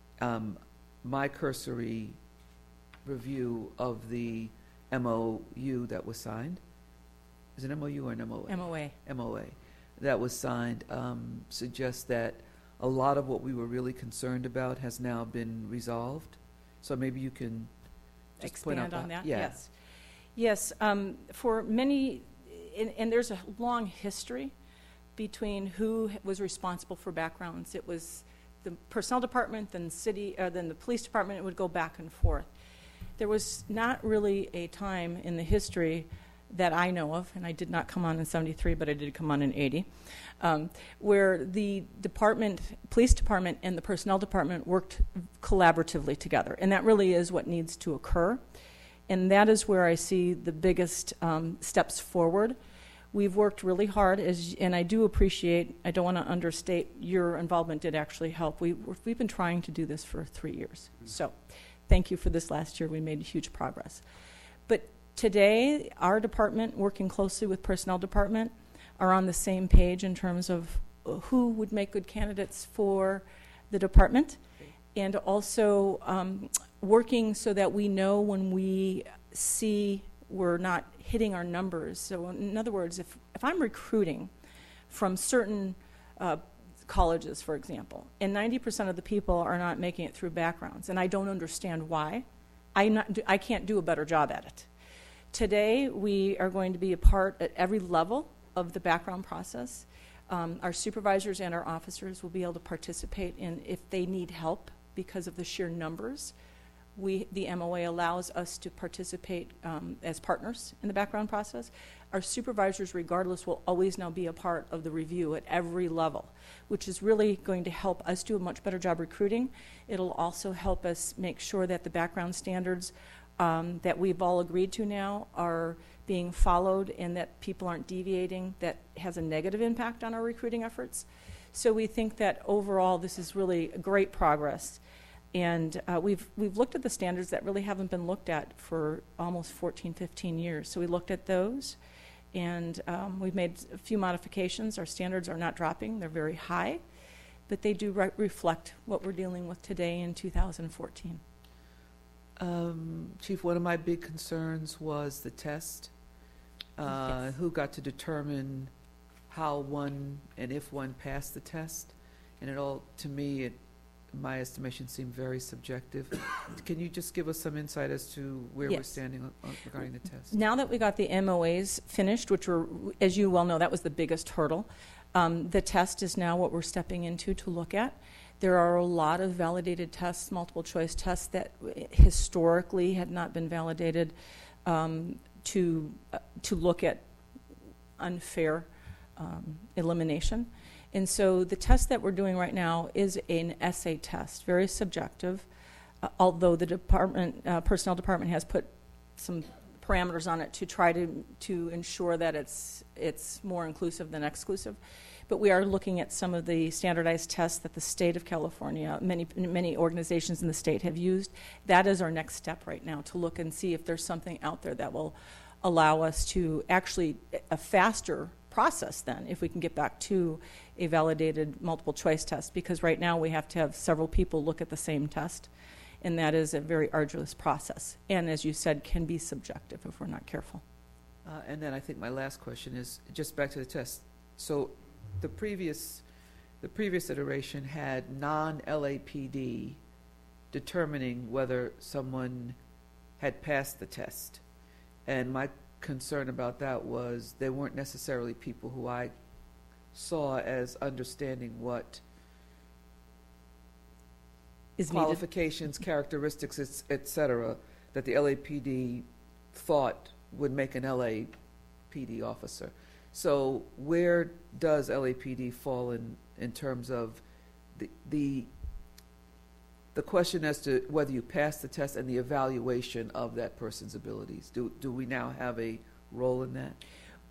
my cursory review of the MOU that was signed, is it MOU or an MOA? MOA. MOA that was signed suggests that a lot of what we were really concerned about has now been resolved. So maybe you can just expand on that. Yeah. Yes. For many, and there's a long history between who was responsible for backgrounds. It was the Personnel Department, then the Police Department. It would go back and forth. There was not really a time in the history that I know of, and I did not come on in 73, but I did come on in 80, where the Police Department and the Personnel Department worked collaboratively together. And that really is what needs to occur. And that is where I see the biggest steps forward. We've worked really hard, and I do appreciate, I don't want to understate, your involvement did actually help. We've been trying to do this for 3 years. So thank you for this last year. We made huge progress. But today, our department, working closely with Personnel Department, are on the same page in terms of who would make good candidates for the department. and also working so that we know when we see we're not hitting our numbers. So in other words, if I'm recruiting from certain colleges, for example, and 90% of the people are not making it through backgrounds, and I don't understand why, I can't do a better job at it. Today, we are going to be a part at every level of the background process. Our supervisors and our officers will be able to participate in if they need help because of the sheer numbers. The MOA allows us to participate as partners in the background process. Our supervisors, regardless, will always now be a part of the review at every level, which is really going to help us do a much better job recruiting. It'll also help us make sure that the background standards that we've all agreed to now are being followed and that people aren't deviating. That has a negative impact on our recruiting efforts. So we think that overall this is really great progress. And we've looked at the standards that really haven't been looked at for almost 14, 15 years. So we looked at those, and we've made a few modifications. Our standards are not dropping. They're very high, but they do reflect what we're dealing with today in 2014. Chief, one of my big concerns was the test. Yes. Who got to determine how one and if one passed the test? And it all, to me, my estimation seemed very subjective. Can you just give us some insight as to where we're standing regarding the test? Now that we got the MOAs finished, which were, as you well know, that was the biggest hurdle, the test is now what we're stepping into to look at. There are a lot of validated tests, multiple choice tests, that historically had not been validated to look at unfair elimination. And so the test that we're doing right now is an essay test, very subjective, although the personnel department has put some parameters on it to try to ensure that it's more inclusive than exclusive. But we are looking at some of the standardized tests that the state of California, many organizations in the state have used. That is our next step right now, to look and see if there's something out there that will allow us to actually a faster process then, if we can get back to a validated multiple choice test, because right now we have to have several people look at the same test, and that is a very arduous process, and as you said, can be subjective if we're not careful. And then I think my last question is just back to the test. So the previous iteration had non-LAPD determining whether someone had passed the test, and my concern about that was they weren't necessarily people who I saw as understanding what is qualifications, characteristics, et cetera, that the LAPD thought would make an LAPD officer. So where does LAPD fall in terms of the question as to whether you pass the test and the evaluation of that person's abilities? Do we now have a role in that?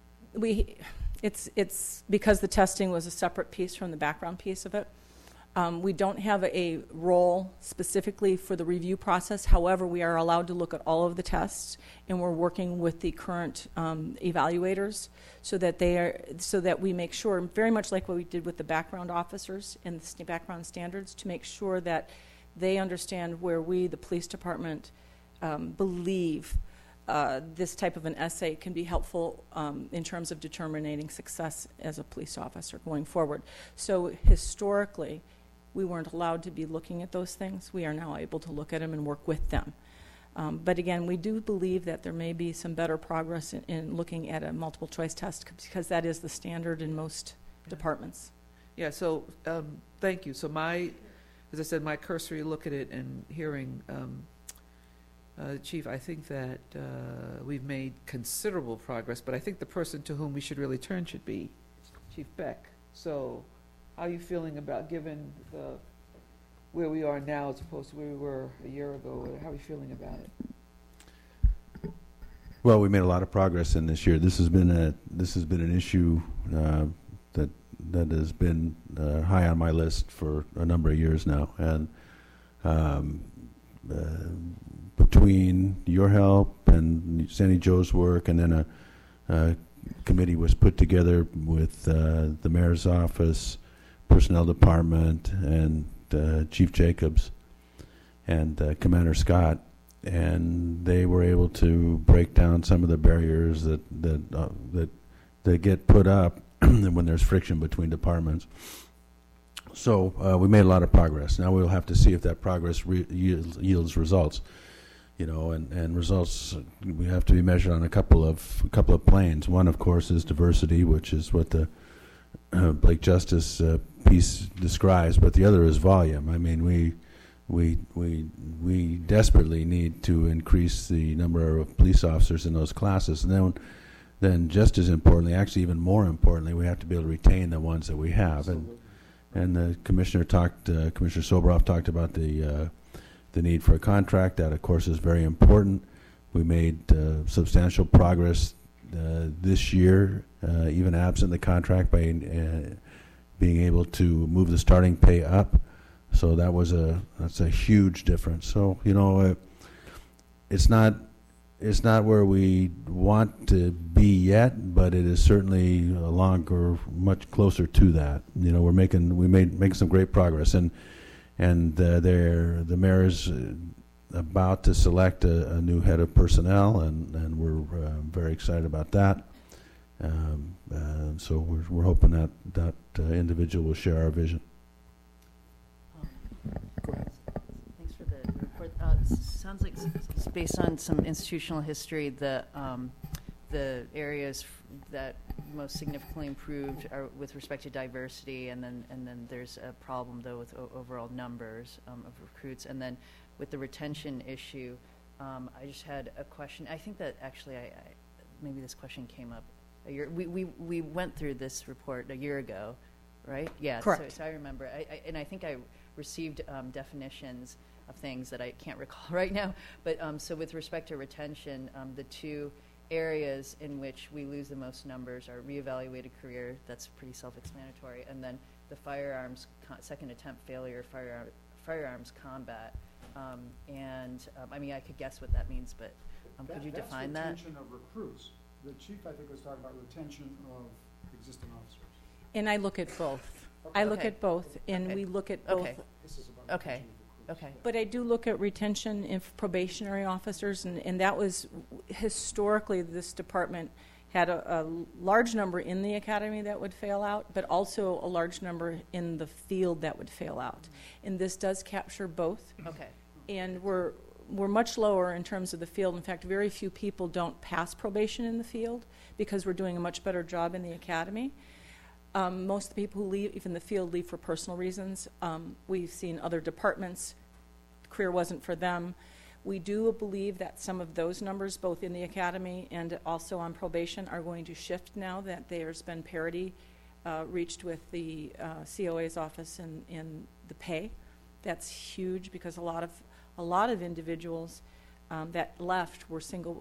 It's because the testing was a separate piece from the background piece of it. We don't have a role specifically for the review process. However, we are allowed to look at all of the tests, and we're working with the current evaluators so that we make sure, very much like what we did with the background officers and the background standards, to make sure that they understand where we, the police department, believe this type of an essay can be helpful in terms of determining success as a police officer going forward. So historically, we weren't allowed to be looking at those things. We are now able to look at them and work with them. But again, we do believe that there may be some better progress in looking at a multiple choice test, because that is the standard in most departments. Yeah, so thank you. So as I said, my cursory look at it and hearing, Chief, I think that we've made considerable progress, but I think the person to whom we should really turn should be Chief Beck. So how are you feeling about, given where we are now as opposed to where we were a year ago? How are you feeling about it? Well, we made a lot of progress in this year. This has been an issue that has been high on my list for a number of years now, and between your help and Sandy Joe's work, and then a committee was put together with the mayor's office, personnel department, and Chief Jacobs, Commander Scott, and they were able to break down some of the barriers that get put up when there's friction between departments. So we made a lot of progress. Now we'll have to see if that progress yields results. And results we have to be measured on a couple of planes. One, of course, is diversity, which is what the Blake Justice piece describes, but the other is volume. I mean, we desperately need to increase the number of police officers in those classes, and then just as importantly, actually even more importantly, we have to be able to retain the ones that we have. And the Commissioner Soboroff talked about the need for a contract. That, of course, is very important. We made substantial progress this year, even absent the contract, by being able to move the starting pay up. So that's a huge difference. So it's not where we want to be yet, but it is certainly much closer to that. We're making some great progress, and the mayor is about to select a new head of personnel, and we're very excited about that. So we're hoping that individual will share our vision. Thanks for the report. Sounds like it's based on some institutional history. The areas that most significantly improved are with respect to diversity, and then there's a problem though with overall numbers of recruits, and then with the retention issue. I just had a question. I think that actually maybe this question came up a year. We went through this report a year ago, right? Yeah. Correct. So I remember. I think I received definitions of things that I can't recall right now. But so with respect to retention, the two areas in which we lose the most numbers are reevaluated career. That's pretty self-explanatory, and then the firearms second attempt failure, firearms combat. I mean, I could guess what that means, but could you define that? That's retention of recruits. The chief, I think, was talking about retention of existing officers. And I look at both. Okay. I look at both, and Okay. we look at both. Okay. This is about Okay. retention of recruits. Okay. But I do look at retention of probationary officers, and that was historically this department had a large number in the academy that would fail out, but also a large number in the field that would fail out. And this does capture both. Okay. And we're much lower in terms of the field. In fact, very few people don't pass probation in the field because we're doing a much better job in the academy. Most of the people who leave, even the field, leave for personal reasons. We've seen other departments, career wasn't for them. We do believe that some of those numbers, both in the academy and also on probation, are going to shift now that there's been parity reached with the COA's office in the pay. That's huge because a lot of individuals that left were single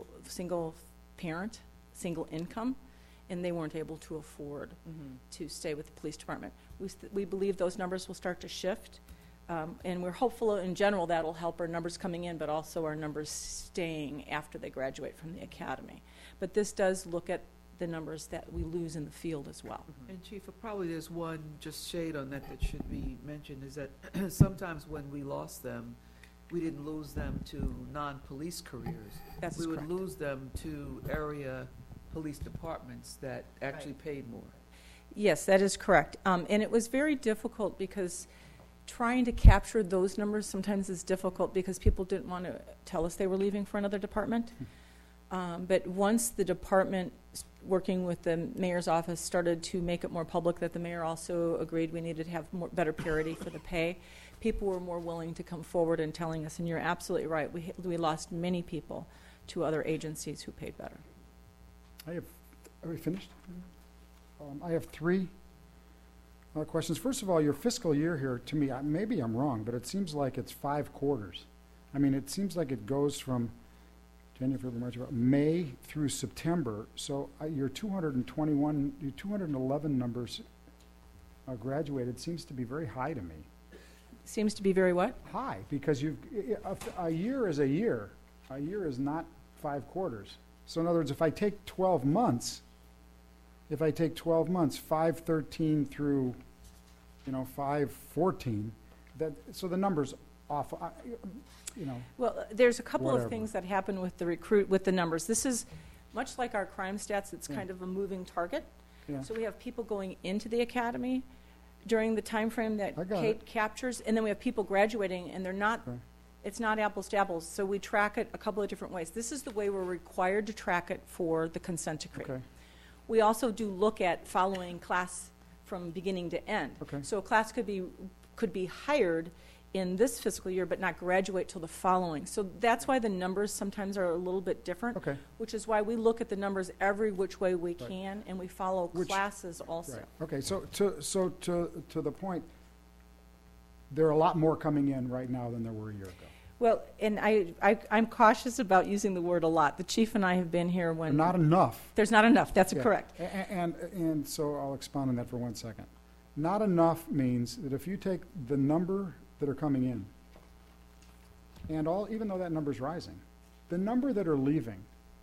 parent, single income, and they weren't able to afford to stay with the police department. We believe those numbers will start to shift, and we're hopeful in general that'll help our numbers coming in, but also our numbers staying after they graduate from the academy. But this does look at the numbers that we lose in the field as well. And Chief, probably there's one just shade on that should be mentioned, is that sometimes when we lost them, we didn't lose them to non-police careers. That's we would correct. lose them to area police departments that actually paid more. Yes, that is correct. And it was very difficult because trying to capture those numbers sometimes is difficult because people didn't want to tell us they were leaving for another department. But once the department, working with the mayor's office, started to make it more public that the mayor also agreed we needed to have better parity for the pay, people were more willing to come forward and telling us, and you're absolutely right, we lost many people to other agencies who paid better. Are we finished? I have three questions. First of all, your fiscal year here, to me, maybe I'm wrong, but it seems like it's 5 quarters. I mean, it seems like it goes from January, February, March, May through September. So your 211 numbers graduated seems to be very high to me. Seems to be very what? High, because a year is a year. A year is not 5 quarters. So in other words, if I take 12 months, 5/13 through, 5/14, so the numbers off, you know. Well, there's a couple Whatever. of things that happen with the numbers. This is much like our crime stats. It's kind of a moving target. Yeah. So we have people going into the academy during the time frame that I got Kate it. captures, and then we have people graduating, and they're not. Okay. It's not apples to apples. So we track it a couple of different ways. This is the way we're required to track it for the consent decree. Okay. We also do look at following class from beginning to end. Okay. So a class could be hired in this fiscal year but not graduate till the following. So that's why the numbers sometimes are a little bit different, Okay. which is why we look at the numbers every which way we Right. can, and we follow Which- classes also. Right. Okay, so to the point, there are a lot more coming in right now than there were a year ago. Well, and I'm cautious about using the word a lot. The chief and I have been here when... Not enough. There's not enough. That's Yeah. correct. And so I'll expound on that for 1 second. Not enough means that if you take the number that are coming in, and even though that number's rising, the number that are leaving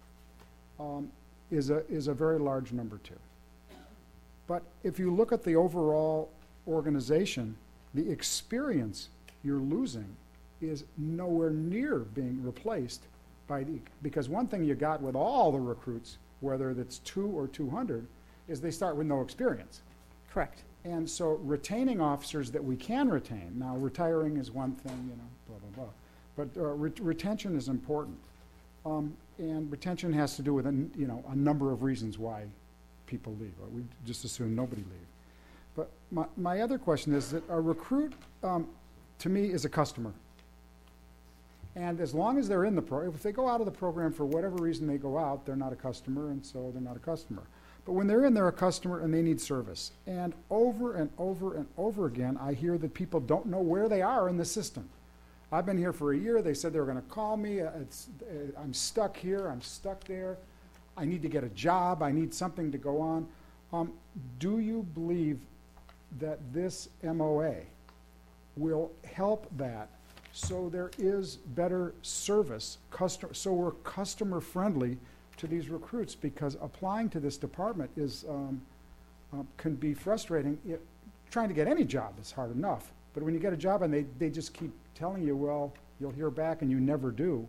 is a very large number too. But if you look at the overall organization, the experience you're losing is nowhere near being replaced by because one thing you got with all the recruits, whether it's 2 or 200, is they start with no experience. Correct. And so retaining officers that we can retain, now retiring is one thing, you know, blah, blah, blah. But retention is important. And retention has to do with, a number of reasons why people leave. We just assume nobody leave. But my other question is that a recruit, to me, is a customer. And as long as they're in the program, if they go out of the program for whatever reason they go out, they're not a customer, and so they're not a customer. But when they're in, they're a customer, and they need service. And over and over and over again, I hear that people don't know where they are in the system. I've been here for a year. They said they were going to call me. I'm stuck here. I'm stuck there. I need to get a job. I need something to go on. Do you believe that this MOA will help that so there is better service, so we're customer friendly to these recruits? Because applying to this department can be frustrating. Trying to get any job is hard enough, but when you get a job and they just keep telling you, well, you'll hear back, and you never do.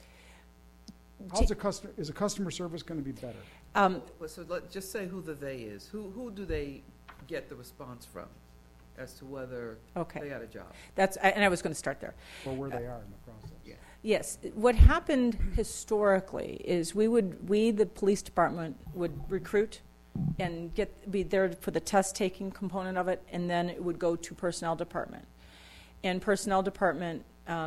Is a customer service going to be better? So just say who the they is. Who do they get the response from as to whether they got a job? And I was going to start there. Or where they are in the process. Yeah. Yes. What happened historically is we, the police department, would recruit and be there for the test-taking component of it, and then it would go to personnel department. And personnel department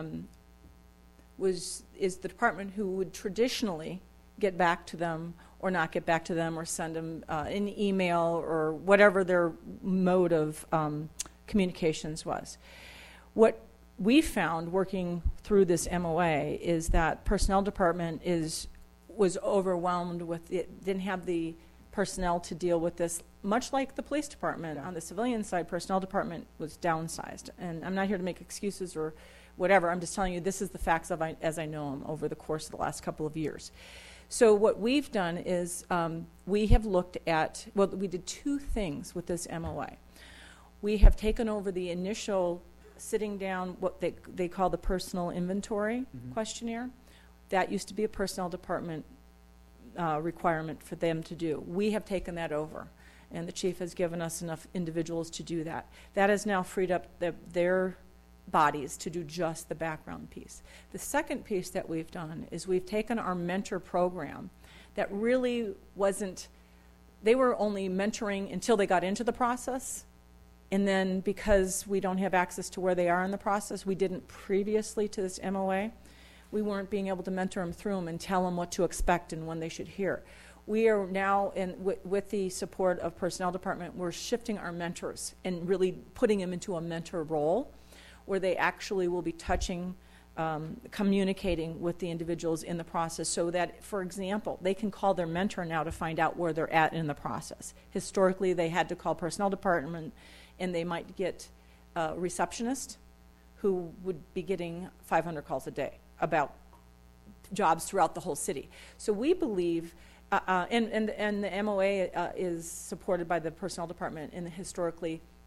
is the department who would traditionally get back to them or not get back to them, or send them an email or whatever their mode of communications was. What we found working through this MOA is that personnel department was overwhelmed with it, didn't have the personnel to deal with this, much like the police department. On the civilian side, personnel department was downsized. And I'm not here to make excuses or whatever. I'm just telling you this is the facts as I know them over the course of the last couple of years. So what we've done is we have looked at, we did 2 things with this MOA. We have taken over the initial sitting down, what they call the personal inventory questionnaire. That used to be a personnel department requirement for them to do. We have taken that over, and the chief has given us enough individuals to do that. That has now freed up their bodies to do just the background piece. The second piece that we've done is we've taken our mentor program that really wasn't, they were only mentoring until they got into the process, and then because we don't have access to where they are in the process, we didn't previously to this MOA, we weren't being able to mentor them through them and tell them what to expect and when they should hear. We are now, with the support of personnel department, we're shifting our mentors and really putting them into a mentor role where they actually will be touching, communicating with the individuals in the process so that, for example, they can call their mentor now to find out where they're at in the process. Historically, they had to call personnel department, and they might get a receptionist who would be getting 500 calls a day about jobs throughout the whole city. So we believe, and the MOA is supported by the personnel department, and historically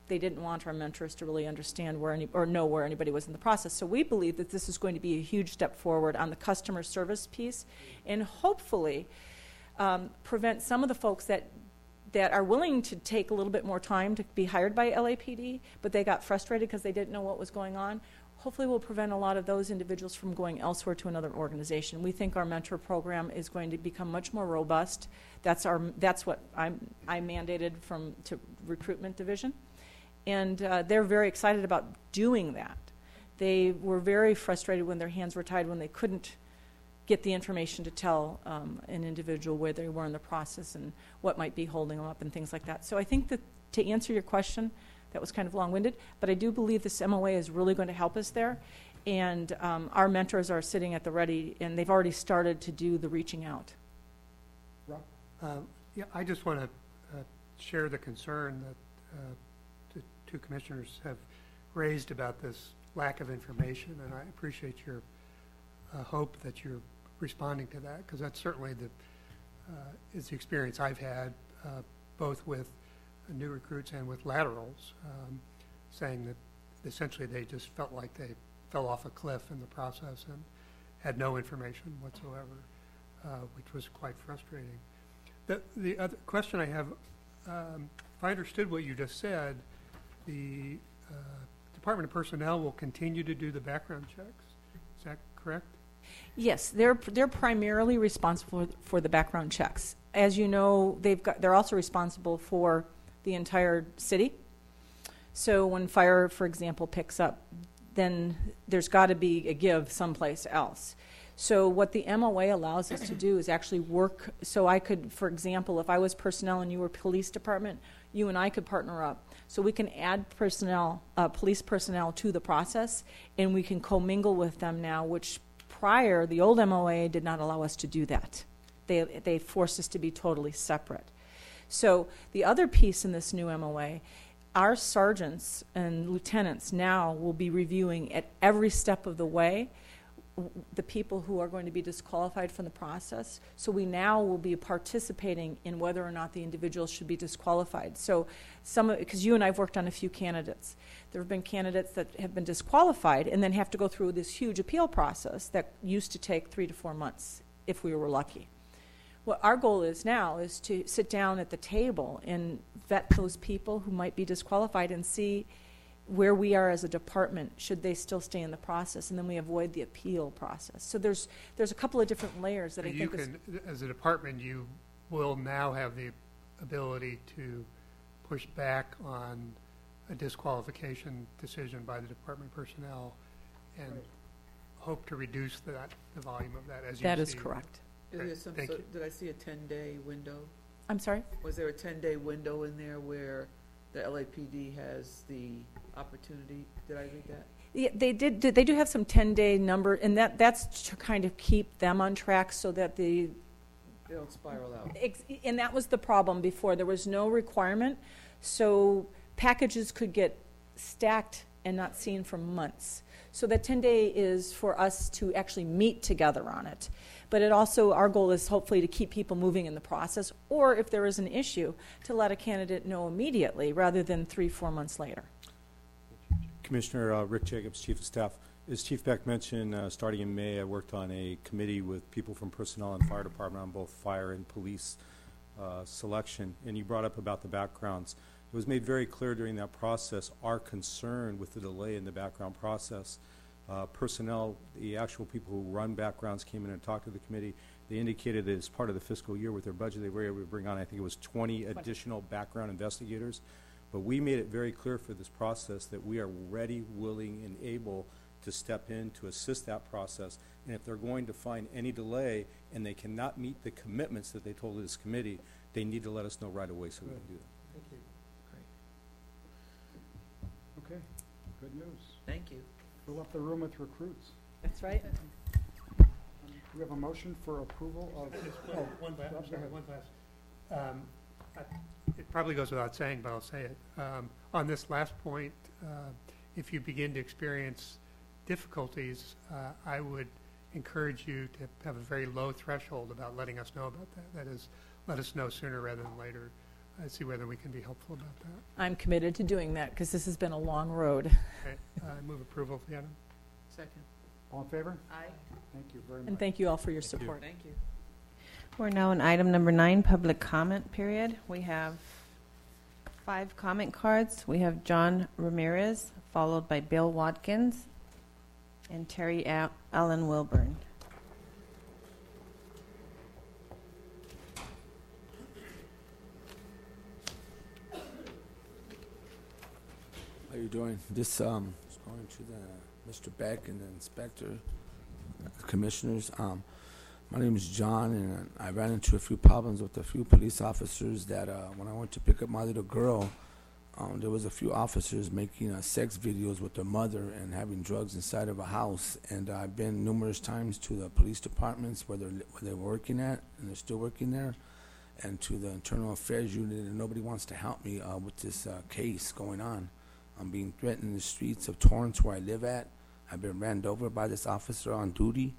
they didn't want our mentors to really understand or know where anybody was in the process. So we believe that this is going to be a huge step forward on the customer service piece, and hopefully prevent some of the folks that are willing to take a little bit more time to be hired by LAPD, but they got frustrated because they didn't know what was going on. Hopefully we'll prevent a lot of those individuals from going elsewhere to another organization. We think our mentor program is going to become much more robust. That's what I mandated to recruitment division. And they're very excited about doing that. They were very frustrated when their hands were tied when they couldn't get the information to tell an individual where they were in the process and what might be holding them up and things like that. So I think that to answer your question, that was kind of long-winded, but I do believe this MOA is really going to help us there. And our mentors are sitting at the ready, and they've already started to do the reaching out. Rob? Yeah, I just want to share the concern that the two commissioners have raised about this lack of information, and I appreciate your hope that you're responding to that, because that's certainly is the experience I've had, both with new recruits and with laterals, saying that essentially they just felt like they fell off a cliff in the process and had no information whatsoever, which was quite frustrating. The other question I have, if I understood what you just said, the Department of Personnel will continue to do the background checks. Is that correct? Yes, they're primarily responsible for the background checks. As you know, they're also responsible for the entire city. So when fire, for example, picks up, then there's got to be a give someplace else. So what the MOA allows us to do is actually work. So I could, for example, if I was personnel and you were police department, you and I could partner up. So we can add police personnel to the process, and we can commingle with them now, which prior, the old MOA did not allow us to do that. They forced us to be totally separate. So the other piece in this new MOA, our sergeants and lieutenants now will be reviewing at every step of the way the people who are going to be disqualified from the process. So we now will be participating in whether or not the individuals should be disqualified. So because you and I have worked on a few candidates. There have been candidates that have been disqualified and then have to go through this huge appeal process that used to take 3 to 4 months if we were lucky. What our goal is now is to sit down at the table and vet those people who might be disqualified and see where we are as a department, should they still stay in the process, and then we avoid the appeal process. So there's a couple of different layers that I think as a department, you will now have the ability to push back on a disqualification decision by the Department of Personnel and hope to reduce the volume of that as you see. That is correct. Did I see a 10-day window? I'm sorry? Was there a 10-day window in there where the LAPD has the opportunity? Did I read that? Yeah, they did. They do have some 10-day number, and that's to kind of keep them on track so that they don't spiral out. And that was the problem before. There was no requirement, so packages could get stacked and not seen for months. So that 10-day is for us to actually meet together on it. But it also, our goal is hopefully to keep people moving in the process, or if there is an issue, to let a candidate know immediately rather than 3-4 months later. Commissioner Rick Jacobs, Chief of Staff. As Chief Beck mentioned, starting in May, I worked on a committee with people from Personnel and Fire Department on both fire and police selection. And you brought up about the backgrounds. It was made very clear during that process our concern with the delay in the background process. Personnel, the actual people who run backgrounds, came in and talked to the committee. They indicated that as part of the fiscal year with their budget, they were able to bring on, I think it was 20 additional background investigators. But we made it very clear for this process that we are ready, willing, and able to step in to assist that process. And if they're going to find any delay and they cannot meet the commitments that they told this committee, they need to let us know right away so we can do that. Thank you. Great. Okay, good news. Thank you. Fill up the room with recruits. That's right. Do we have a motion for approval of? One last. It probably goes without saying, but I'll say it. On this last point, if you begin to experience difficulties, I would encourage you to have a very low threshold about letting us know about that. That is, let us know sooner rather than later. see whether we can be helpful about that. I'm committed to doing that because this has been a long road. Okay, I move approval of the item. Second. All in favor? Aye. Thank you very much. And thank you all for your support. Thank you. We're now on item number 9, public comment period. We have 5 comment cards. We have John Ramirez, followed by Bill Watkins, and Terry Allen Wilburn. How you doing? This is going to the Mr. Beck and the inspector, commissioners. My name is John, and I ran into a few problems with a few police officers that when I went to pick up my little girl, there was a few officers making sex videos with their mother and having drugs inside of a house. And I've been numerous times to the police departments where they're working at, and they're still working there, and to the internal affairs unit, and nobody wants to help me with this case going on. I'm being threatened in the streets of Torrance where I live at. I've been ran over by this officer on duty.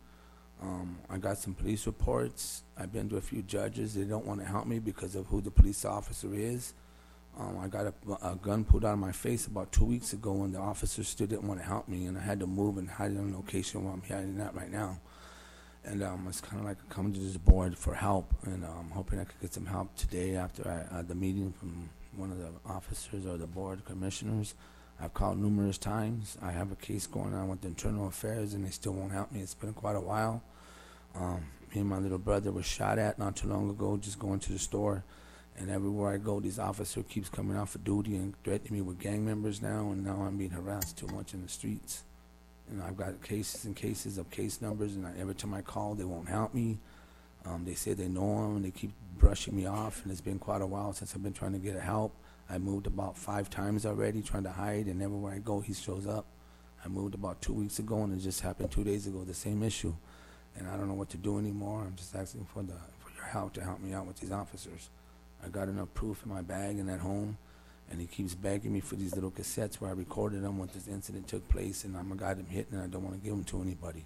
I got some police reports. I've been to a few judges. They don't want to help me because of who the police officer is. I got a gun pulled out of my face about 2 weeks ago, and the officer still didn't want to help me, and I had to move and hide in a location where I'm hiding at right now. And it's kind of like coming to this board for help, and I'm hoping I could get some help today after the meeting from one of the officers or the board commissioners. I've called numerous times. I have a case going on with the internal affairs, and they still won't help me. It's been quite a while. Me and my little brother was shot at not too long ago just going to the store. And everywhere I go, this officer keeps coming out for duty and threatening me with gang members now, and now I'm being harassed too much in the streets. And I've got cases and cases of case numbers, and every time I call, they won't help me. They say they know him, and they keep brushing me off, and it's been quite a while since I've been trying to get help. I moved about 5 times already trying to hide, and everywhere I go, he shows up. I moved about 2 weeks ago, and it just happened 2 days ago, the same issue. And I don't know what to do anymore. I'm just asking for your help to help me out with these officers. I got enough proof in my bag and at home, and he keeps begging me for these little cassettes where I recorded them when this incident took place, and I'm a guy that hit, and I don't want to give them to anybody.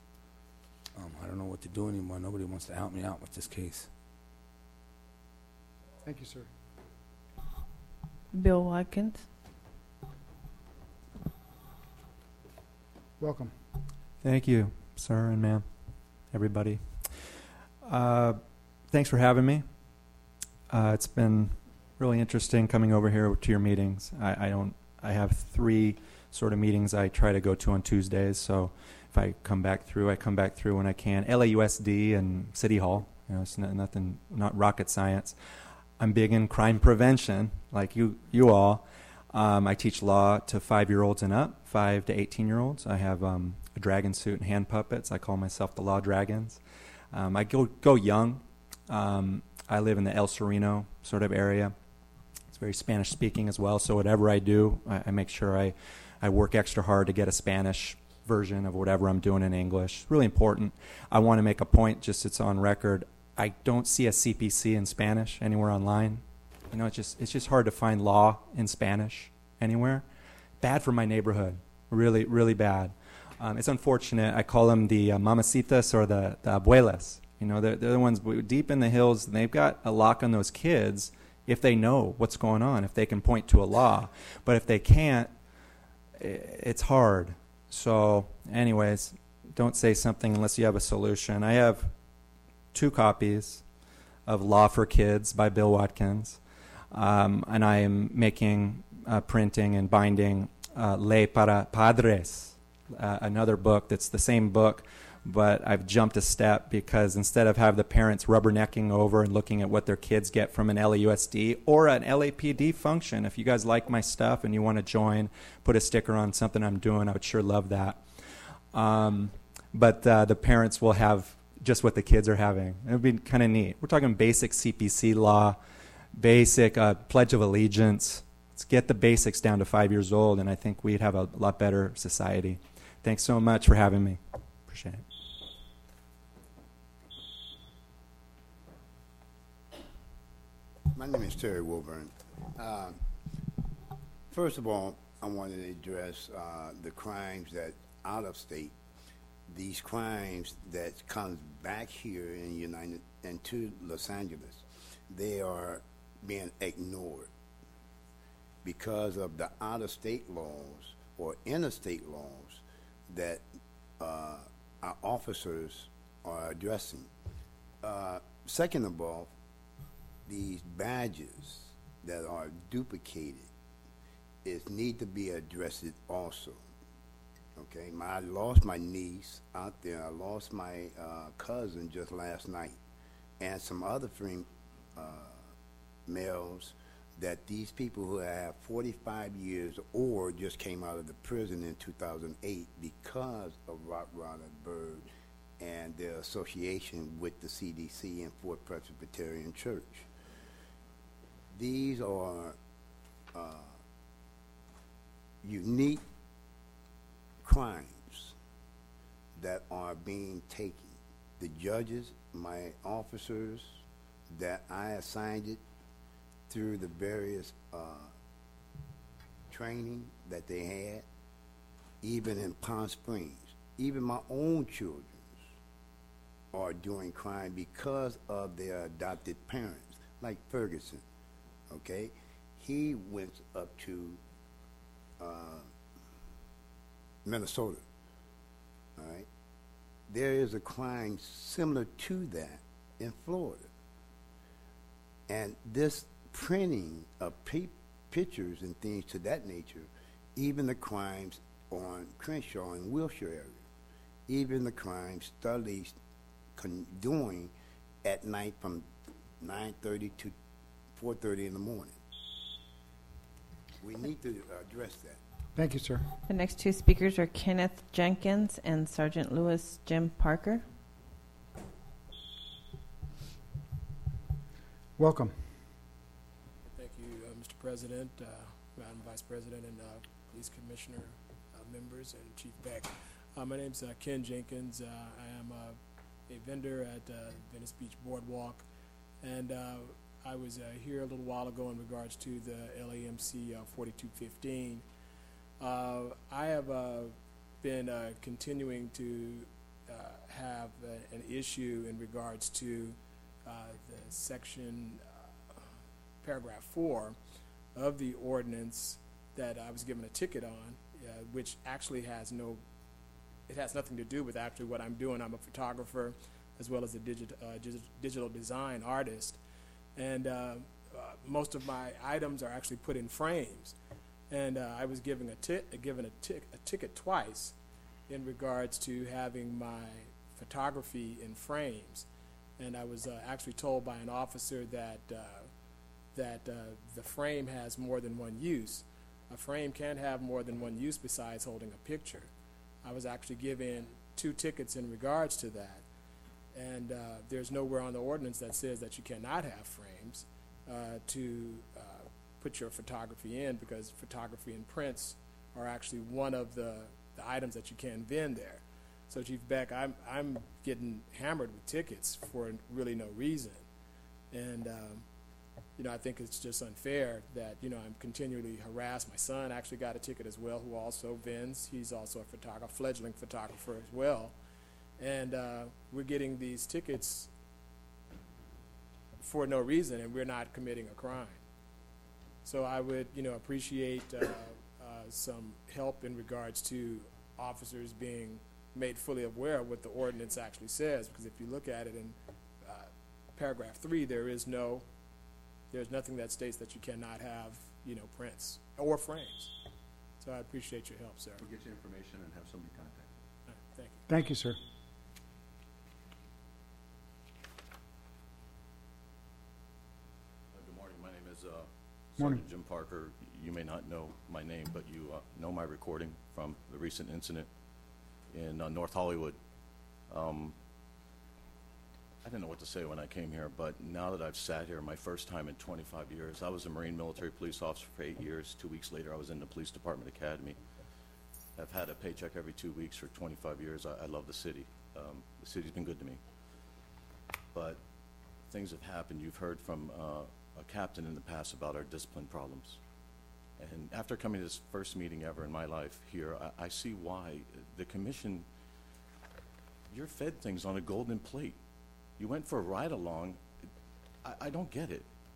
I don't know what to do anymore. Nobody wants to help me out with this case. Thank you, sir. Bill Watkins. Welcome. Thank you, sir and ma'am, everybody. Thanks for having me. It's been really interesting coming over here to your meetings. I have 3 sort of meetings I try to go to on Tuesdays, so if I come back through when I can. LAUSD and City Hall, it's not rocket science. I'm big in crime prevention, like you all. I teach law to 5-year-olds and up, 5 to 18-year-olds. I have a dragon suit and hand puppets. I call myself the Law Dragons. I go young. I live in the El Sereno sort of area. It's very Spanish-speaking as well, so whatever I do, I make sure I work extra hard to get a Spanish version of whatever I'm doing in English. Really important. I want to make a point, just it's on record. I don't see a CPC in Spanish anywhere online. It's just hard to find law in Spanish anywhere. Bad for my neighborhood. Really, really bad. It's unfortunate. I call them the mamacitas or the abuelas. They're the ones deep in the hills, and they've got a lock on those kids if they know what's going on, if they can point to a law. But if they can't, it's hard. So anyways, don't say something unless you have a solution. I have 2 copies of Law for Kids by Bill Watkins, and I am making, printing and binding Ley para Padres, another book that's the same book, but I've jumped a step because instead of have the parents rubbernecking over and looking at what their kids get from an LAUSD or an LAPD function, if you guys like my stuff and you want to join, put a sticker on something I'm doing, I would sure love that. But the parents will have just what the kids are having. It would be kind of neat. We're talking basic CPC law, basic Pledge of Allegiance. Let's get the basics down to 5 years old, and I think we'd have a lot better society. Thanks so much for having me. Appreciate it. My name is Terry Wilburn. First of all, I wanted to address the crimes that out of state, these crimes that comes back here in to Los Angeles. They are being ignored because of the out-of-state laws or interstate laws that our officers are addressing. Second of all, these badges that are duplicated need to be addressed also. Okay, I lost my niece out there. I lost my cousin just last night, and some other males that these people who have 45 years or just came out of the prison in 2008 because of Rottweiler Bird and their association with the CDC and Fort Presbyterian Church. These are unique crimes that are being taken. The judges, my officers that I assigned it through the various training that they had, even in Palm Springs, even my own children are doing crime because of their adopted parents, like Ferguson, okay? He went up to Minnesota, all right? There is a crime similar to that in Florida. And this printing of pictures and things to that nature, even the crimes on Crenshaw and Wilshire area, even the crimes Studley's doing at night from 9:30 to 4:30 in the morning. We need to address that. Thank you, sir. The next two speakers are Kenneth Jenkins and Sergeant Lewis Jim Parker. Welcome. Thank you, Mr. President, Madam Vice President, and Police Commissioner members, and Chief Beck. My name's Ken Jenkins. I am a vendor at Venice Beach Boardwalk, and I was here a little while ago in regards to the LAMC 4215. I have been continuing to have an issue in regards to the section, paragraph 4 of the ordinance that I was given a ticket on, which actually has nothing to do with actually what I'm doing. I'm a photographer as well as a digital design artist, and most of my items are actually put in frames. And I was given a ticket twice in regards to having my photography in frames. And I was actually told by an officer that the frame has more than one use. A frame can have more than one use besides holding a picture. I was actually given 2 tickets in regards to that. And there's nowhere on the ordinance that says that you cannot have frames to put your photography in, because photography and prints are actually one of the items that you can vend there. So Chief Beck, I'm getting hammered with tickets for really no reason, and I think it's just unfair that I'm continually harassed. My son actually got a ticket as well, who also vends. He's also a fledgling photographer as well, and we're getting these tickets for no reason, and we're not committing a crime. So I would appreciate some help in regards to officers being made fully aware of what the ordinance actually says, because if you look at it in paragraph 3, there's nothing that states that you cannot have prints or frames. So I appreciate your help, sir. We'll get you information and have somebody contact you. Thank you. Thank you, sir. Good morning. My name is Morning. Sergeant Jim Parker. You may not know my name, but you know my recording from the recent incident in North Hollywood. I didn't know what to say when I came here, but now that I've sat here, my first time in 25 years, I was a Marine military police officer for 8 years. 2 weeks later, I was in the Police Department Academy. I've had a paycheck every 2 weeks for 25 years. I love the city. The city's been good to me. But things have happened. You've heard from a captain in the past about our discipline problems. And after coming to this first meeting ever in my life here, I see why the commission, you're fed things on a golden plate. You went for a ride-along. I don't get it.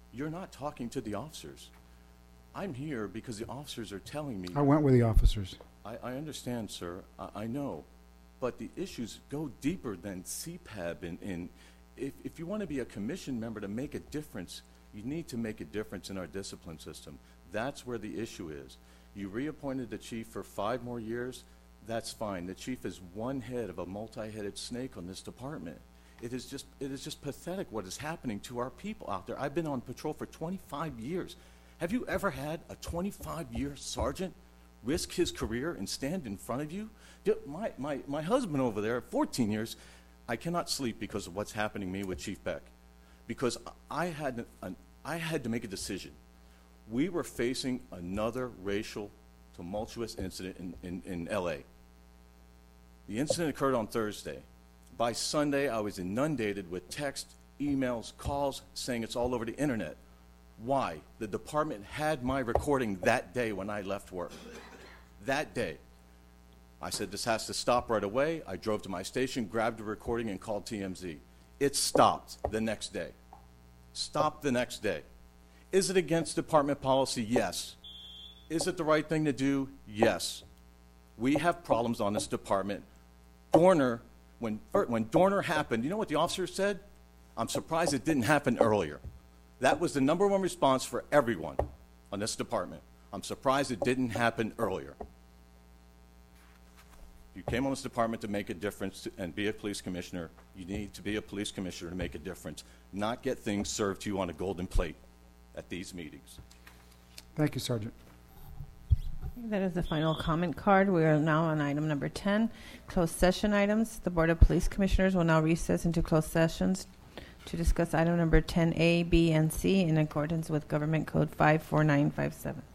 You're not talking to the officers. I'm here because the officers are telling me. I went with the officers. I understand, sir. I know. But the issues go deeper than CPAB. And if you want to be a commission member to make a difference, you need to make a difference in our discipline system. That's where the issue is. You reappointed the chief for 5 more years. That's fine. The chief is one head of a multi-headed snake on this department. It is just pathetic what is happening to our people out there. I've been on patrol for 25 years. Have you ever had a 25-year sergeant risk his career and stand in front of you? My husband over there, 14 years, I cannot sleep because of what's happening to me with Chief Beck. Because I had to make a decision. We were facing another racial tumultuous incident in L.A. The incident occurred on Thursday. By Sunday, I was inundated with texts, emails, calls saying it's all over the internet. Why? The department had my recording that day when I left work. That day. I said, this has to stop right away. I drove to my station, grabbed the recording, and called TMZ. It stopped the next day. Stopped the next day. Is it against department policy? Yes. Is it the right thing to do? Yes. We have problems on this department. Dorner, when Dorner happened, you know what the officer said? I'm surprised it didn't happen earlier. That was the #1 response for everyone on this department. I'm surprised it didn't happen earlier. You came on this department to make a difference and be a police commissioner. You need to be a police commissioner to make a difference, not get things served to you on a golden plate at these meetings. Thank you, Sergeant. That is the final comment card. We are now on item number 10, closed session items. The Board of Police Commissioners will now recess into closed sessions to discuss item number 10A, B, and C in accordance with Government Code 54957.